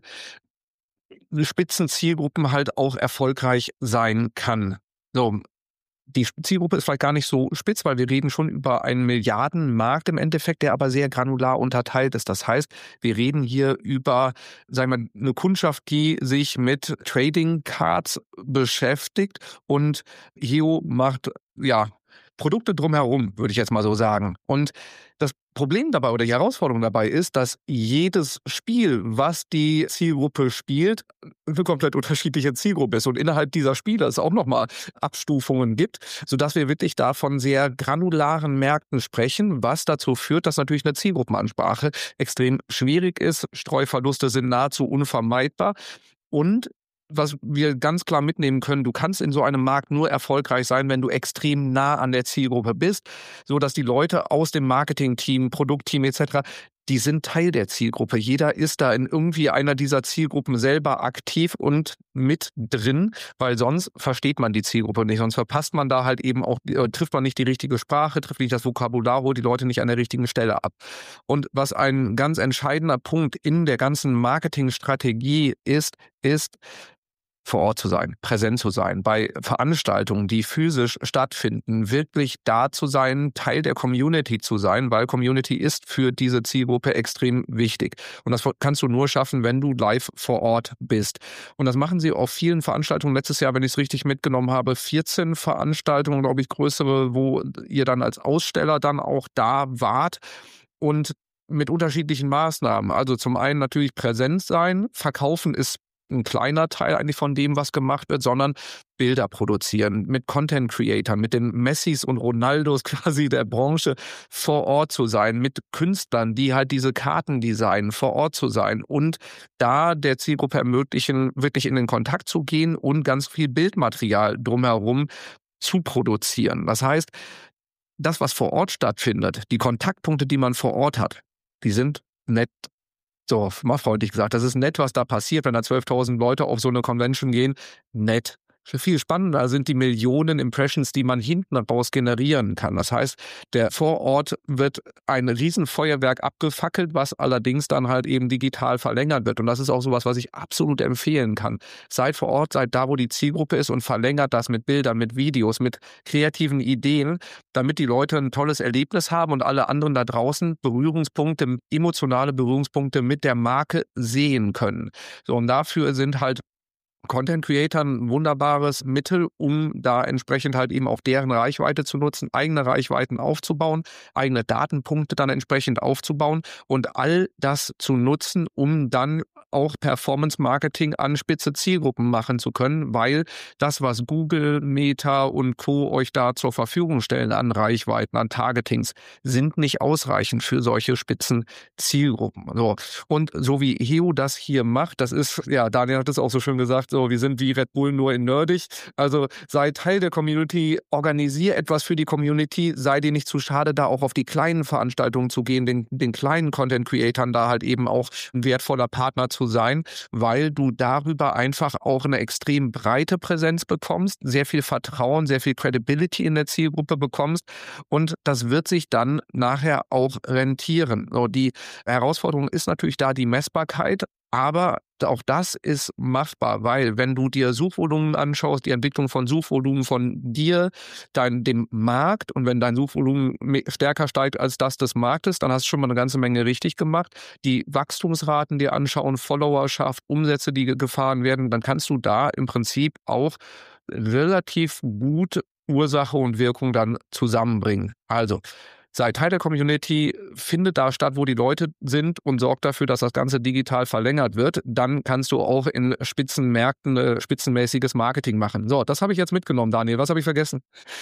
spitzen Zielgruppen halt auch erfolgreich sein kann. So, die Zielgruppe ist vielleicht gar nicht so spitz, weil wir reden schon über einen Milliardenmarkt im Endeffekt, der aber sehr granular unterteilt ist. Das heißt, wir reden hier über, sagen wir, eine Kundschaft, die sich mit Trading Cards beschäftigt, und Heo macht, ja, Produkte drumherum, würde ich jetzt mal so sagen. Und das Problem dabei oder die Herausforderung dabei ist, dass jedes Spiel, was die Zielgruppe spielt, eine komplett unterschiedliche Zielgruppe ist und innerhalb dieser Spiele es auch nochmal Abstufungen gibt, sodass wir wirklich da von sehr granularen Märkten sprechen, was dazu führt, dass natürlich eine Zielgruppenansprache extrem schwierig ist. Streuverluste sind nahezu unvermeidbar. Und was wir ganz klar mitnehmen können, du kannst in so einem Markt nur erfolgreich sein, wenn du extrem nah an der Zielgruppe bist, so dass die Leute aus dem Marketingteam, Produktteam etc., die sind Teil der Zielgruppe. Jeder ist da in irgendwie einer dieser Zielgruppen selber aktiv und mit drin, weil sonst versteht man die Zielgruppe nicht. Sonst verpasst man da halt eben auch, trifft man nicht die richtige Sprache, trifft nicht das Vokabular, holt die Leute nicht an der richtigen Stelle ab. Und was ein ganz entscheidender Punkt in der ganzen Marketingstrategie ist, vor Ort zu sein, präsent zu sein, bei Veranstaltungen, die physisch stattfinden, wirklich da zu sein, Teil der Community zu sein, weil Community ist für diese Zielgruppe extrem wichtig. Und das kannst du nur schaffen, wenn du live vor Ort bist. Und das machen sie auf vielen Veranstaltungen. Letztes Jahr, wenn ich es richtig mitgenommen habe, 14 Veranstaltungen, glaube ich, größere, wo ihr dann als Aussteller dann auch da wart und mit unterschiedlichen Maßnahmen. Also zum einen natürlich präsent sein, verkaufen ist ein kleiner Teil eigentlich von dem, was gemacht wird, sondern Bilder produzieren, mit Content Creatern, mit den Messis und Ronaldos quasi der Branche vor Ort zu sein, mit Künstlern, die halt diese Karten designen, vor Ort zu sein und da der Zielgruppe ermöglichen, wirklich in den Kontakt zu gehen und ganz viel Bildmaterial drumherum zu produzieren. Das heißt, das, was vor Ort stattfindet, die Kontaktpunkte, die man vor Ort hat, die sind nett. So, mal freundlich gesagt, das ist nett, was da passiert, wenn da 12.000 Leute auf so eine Convention gehen. Nett. Viel spannender sind die Millionen Impressions, die man hinten raus generieren kann. Das heißt, der vor Ort wird ein Riesenfeuerwerk abgefackelt, was allerdings dann halt eben digital verlängert wird. Und das ist auch sowas, was ich absolut empfehlen kann. Seid vor Ort, seid da, wo die Zielgruppe ist und verlängert das mit Bildern, mit Videos, mit kreativen Ideen, damit die Leute ein tolles Erlebnis haben und alle anderen da draußen Berührungspunkte, emotionale Berührungspunkte mit der Marke sehen können. So, und dafür sind halt Content Creator ein wunderbares Mittel, um da entsprechend halt eben auch deren Reichweite zu nutzen, eigene Reichweiten aufzubauen, eigene Datenpunkte dann entsprechend aufzubauen und all das zu nutzen, um dann auch Performance-Marketing an spitze Zielgruppen machen zu können, weil das, was Google, Meta und Co. euch da zur Verfügung stellen an Reichweiten, an Targetings, sind nicht ausreichend für solche spitzen Zielgruppen. So. Und so wie Heo das hier macht, das ist, ja, Daniel hat es auch so schön gesagt, so, wir sind wie Red Bull nur in nerdig. Also sei Teil der Community, organisier etwas für die Community, sei dir nicht zu schade, da auch auf die kleinen Veranstaltungen zu gehen, den kleinen Content-Creatern da halt eben auch ein wertvoller Partner zu sein, weil du darüber einfach auch eine extrem breite Präsenz bekommst, sehr viel Vertrauen, sehr viel Credibility in der Zielgruppe bekommst und das wird sich dann nachher auch rentieren. So, die Herausforderung ist natürlich da die Messbarkeit, aber auch das ist machbar, weil wenn du dir Suchvolumen anschaust, die Entwicklung von Suchvolumen von dir, dem Markt und wenn dein Suchvolumen stärker steigt als das des Marktes, dann hast du schon mal eine ganze Menge richtig gemacht. Die Wachstumsraten dir anschauen, Followerschaft, Umsätze, die gefahren werden, dann kannst du da im Prinzip auch relativ gut Ursache und Wirkung dann zusammenbringen. Also sei Teil der Community, finde da statt, wo die Leute sind und sorg dafür, dass das Ganze digital verlängert wird. Dann kannst du auch in Spitzenmärkten spitzenmäßiges Marketing machen. So, das habe ich jetzt mitgenommen, Daniel. Was habe ich vergessen?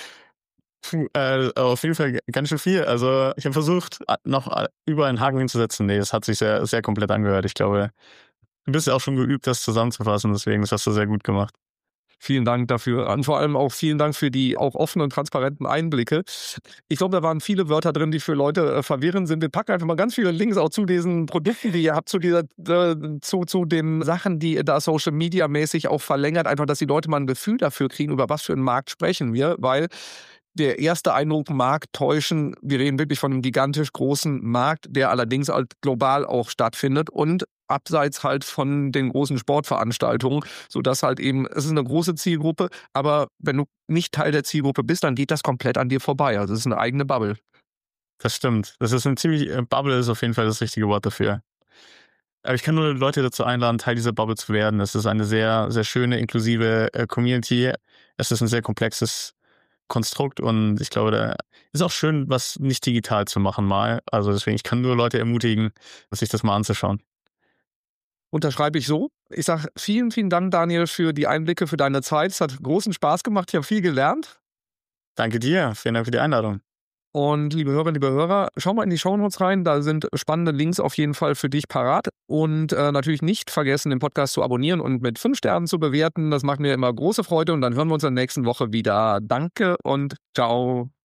Auf jeden Fall ganz schön viel. Also ich habe versucht, noch über einen Haken hinzusetzen. Nee, das hat sich sehr, sehr komplett angehört. Ich glaube, du bist ja auch schon geübt, das zusammenzufassen. Deswegen, das hast du sehr gut gemacht. Vielen Dank dafür. Und vor allem auch vielen Dank für die auch offenen und transparenten Einblicke. Ich glaube, da waren viele Wörter drin, die für Leute verwirrend sind. Wir packen einfach mal ganz viele Links auch zu diesen Produkten, die ihr habt, zu den Sachen, die ihr da Social Media mäßig auch verlängert. Einfach, dass die Leute mal ein Gefühl dafür kriegen, über was für einen Markt sprechen wir, weil der erste Eindruck mag täuschen. Wir reden wirklich von einem gigantisch großen Markt, der allerdings halt global auch stattfindet und abseits halt von den großen Sportveranstaltungen, sodass halt eben, es ist eine große Zielgruppe, aber wenn du nicht Teil der Zielgruppe bist, dann geht das komplett an dir vorbei. Also es ist eine eigene Bubble. Das stimmt. Das ist Bubble ist auf jeden Fall das richtige Wort dafür. Aber ich kann nur Leute dazu einladen, Teil dieser Bubble zu werden. Es ist eine sehr, sehr schöne, inklusive Community. Es ist ein sehr komplexes Konstrukt und ich glaube, da ist auch schön, was nicht digital zu machen mal. Also deswegen, ich kann nur Leute ermutigen, sich das mal anzuschauen. Unterschreibe ich so. Ich sage vielen, vielen Dank, Daniel, für die Einblicke, für deine Zeit. Es hat großen Spaß gemacht. Ich habe viel gelernt. Danke dir. Vielen Dank für die Einladung. Und liebe Hörerinnen, liebe Hörer, schau mal in die Shownotes rein, da sind spannende Links auf jeden Fall für dich parat. Und natürlich nicht vergessen, den Podcast zu abonnieren und mit 5 Sternen zu bewerten. Das macht mir immer große Freude und dann hören wir uns in der nächsten Woche wieder. Danke und ciao.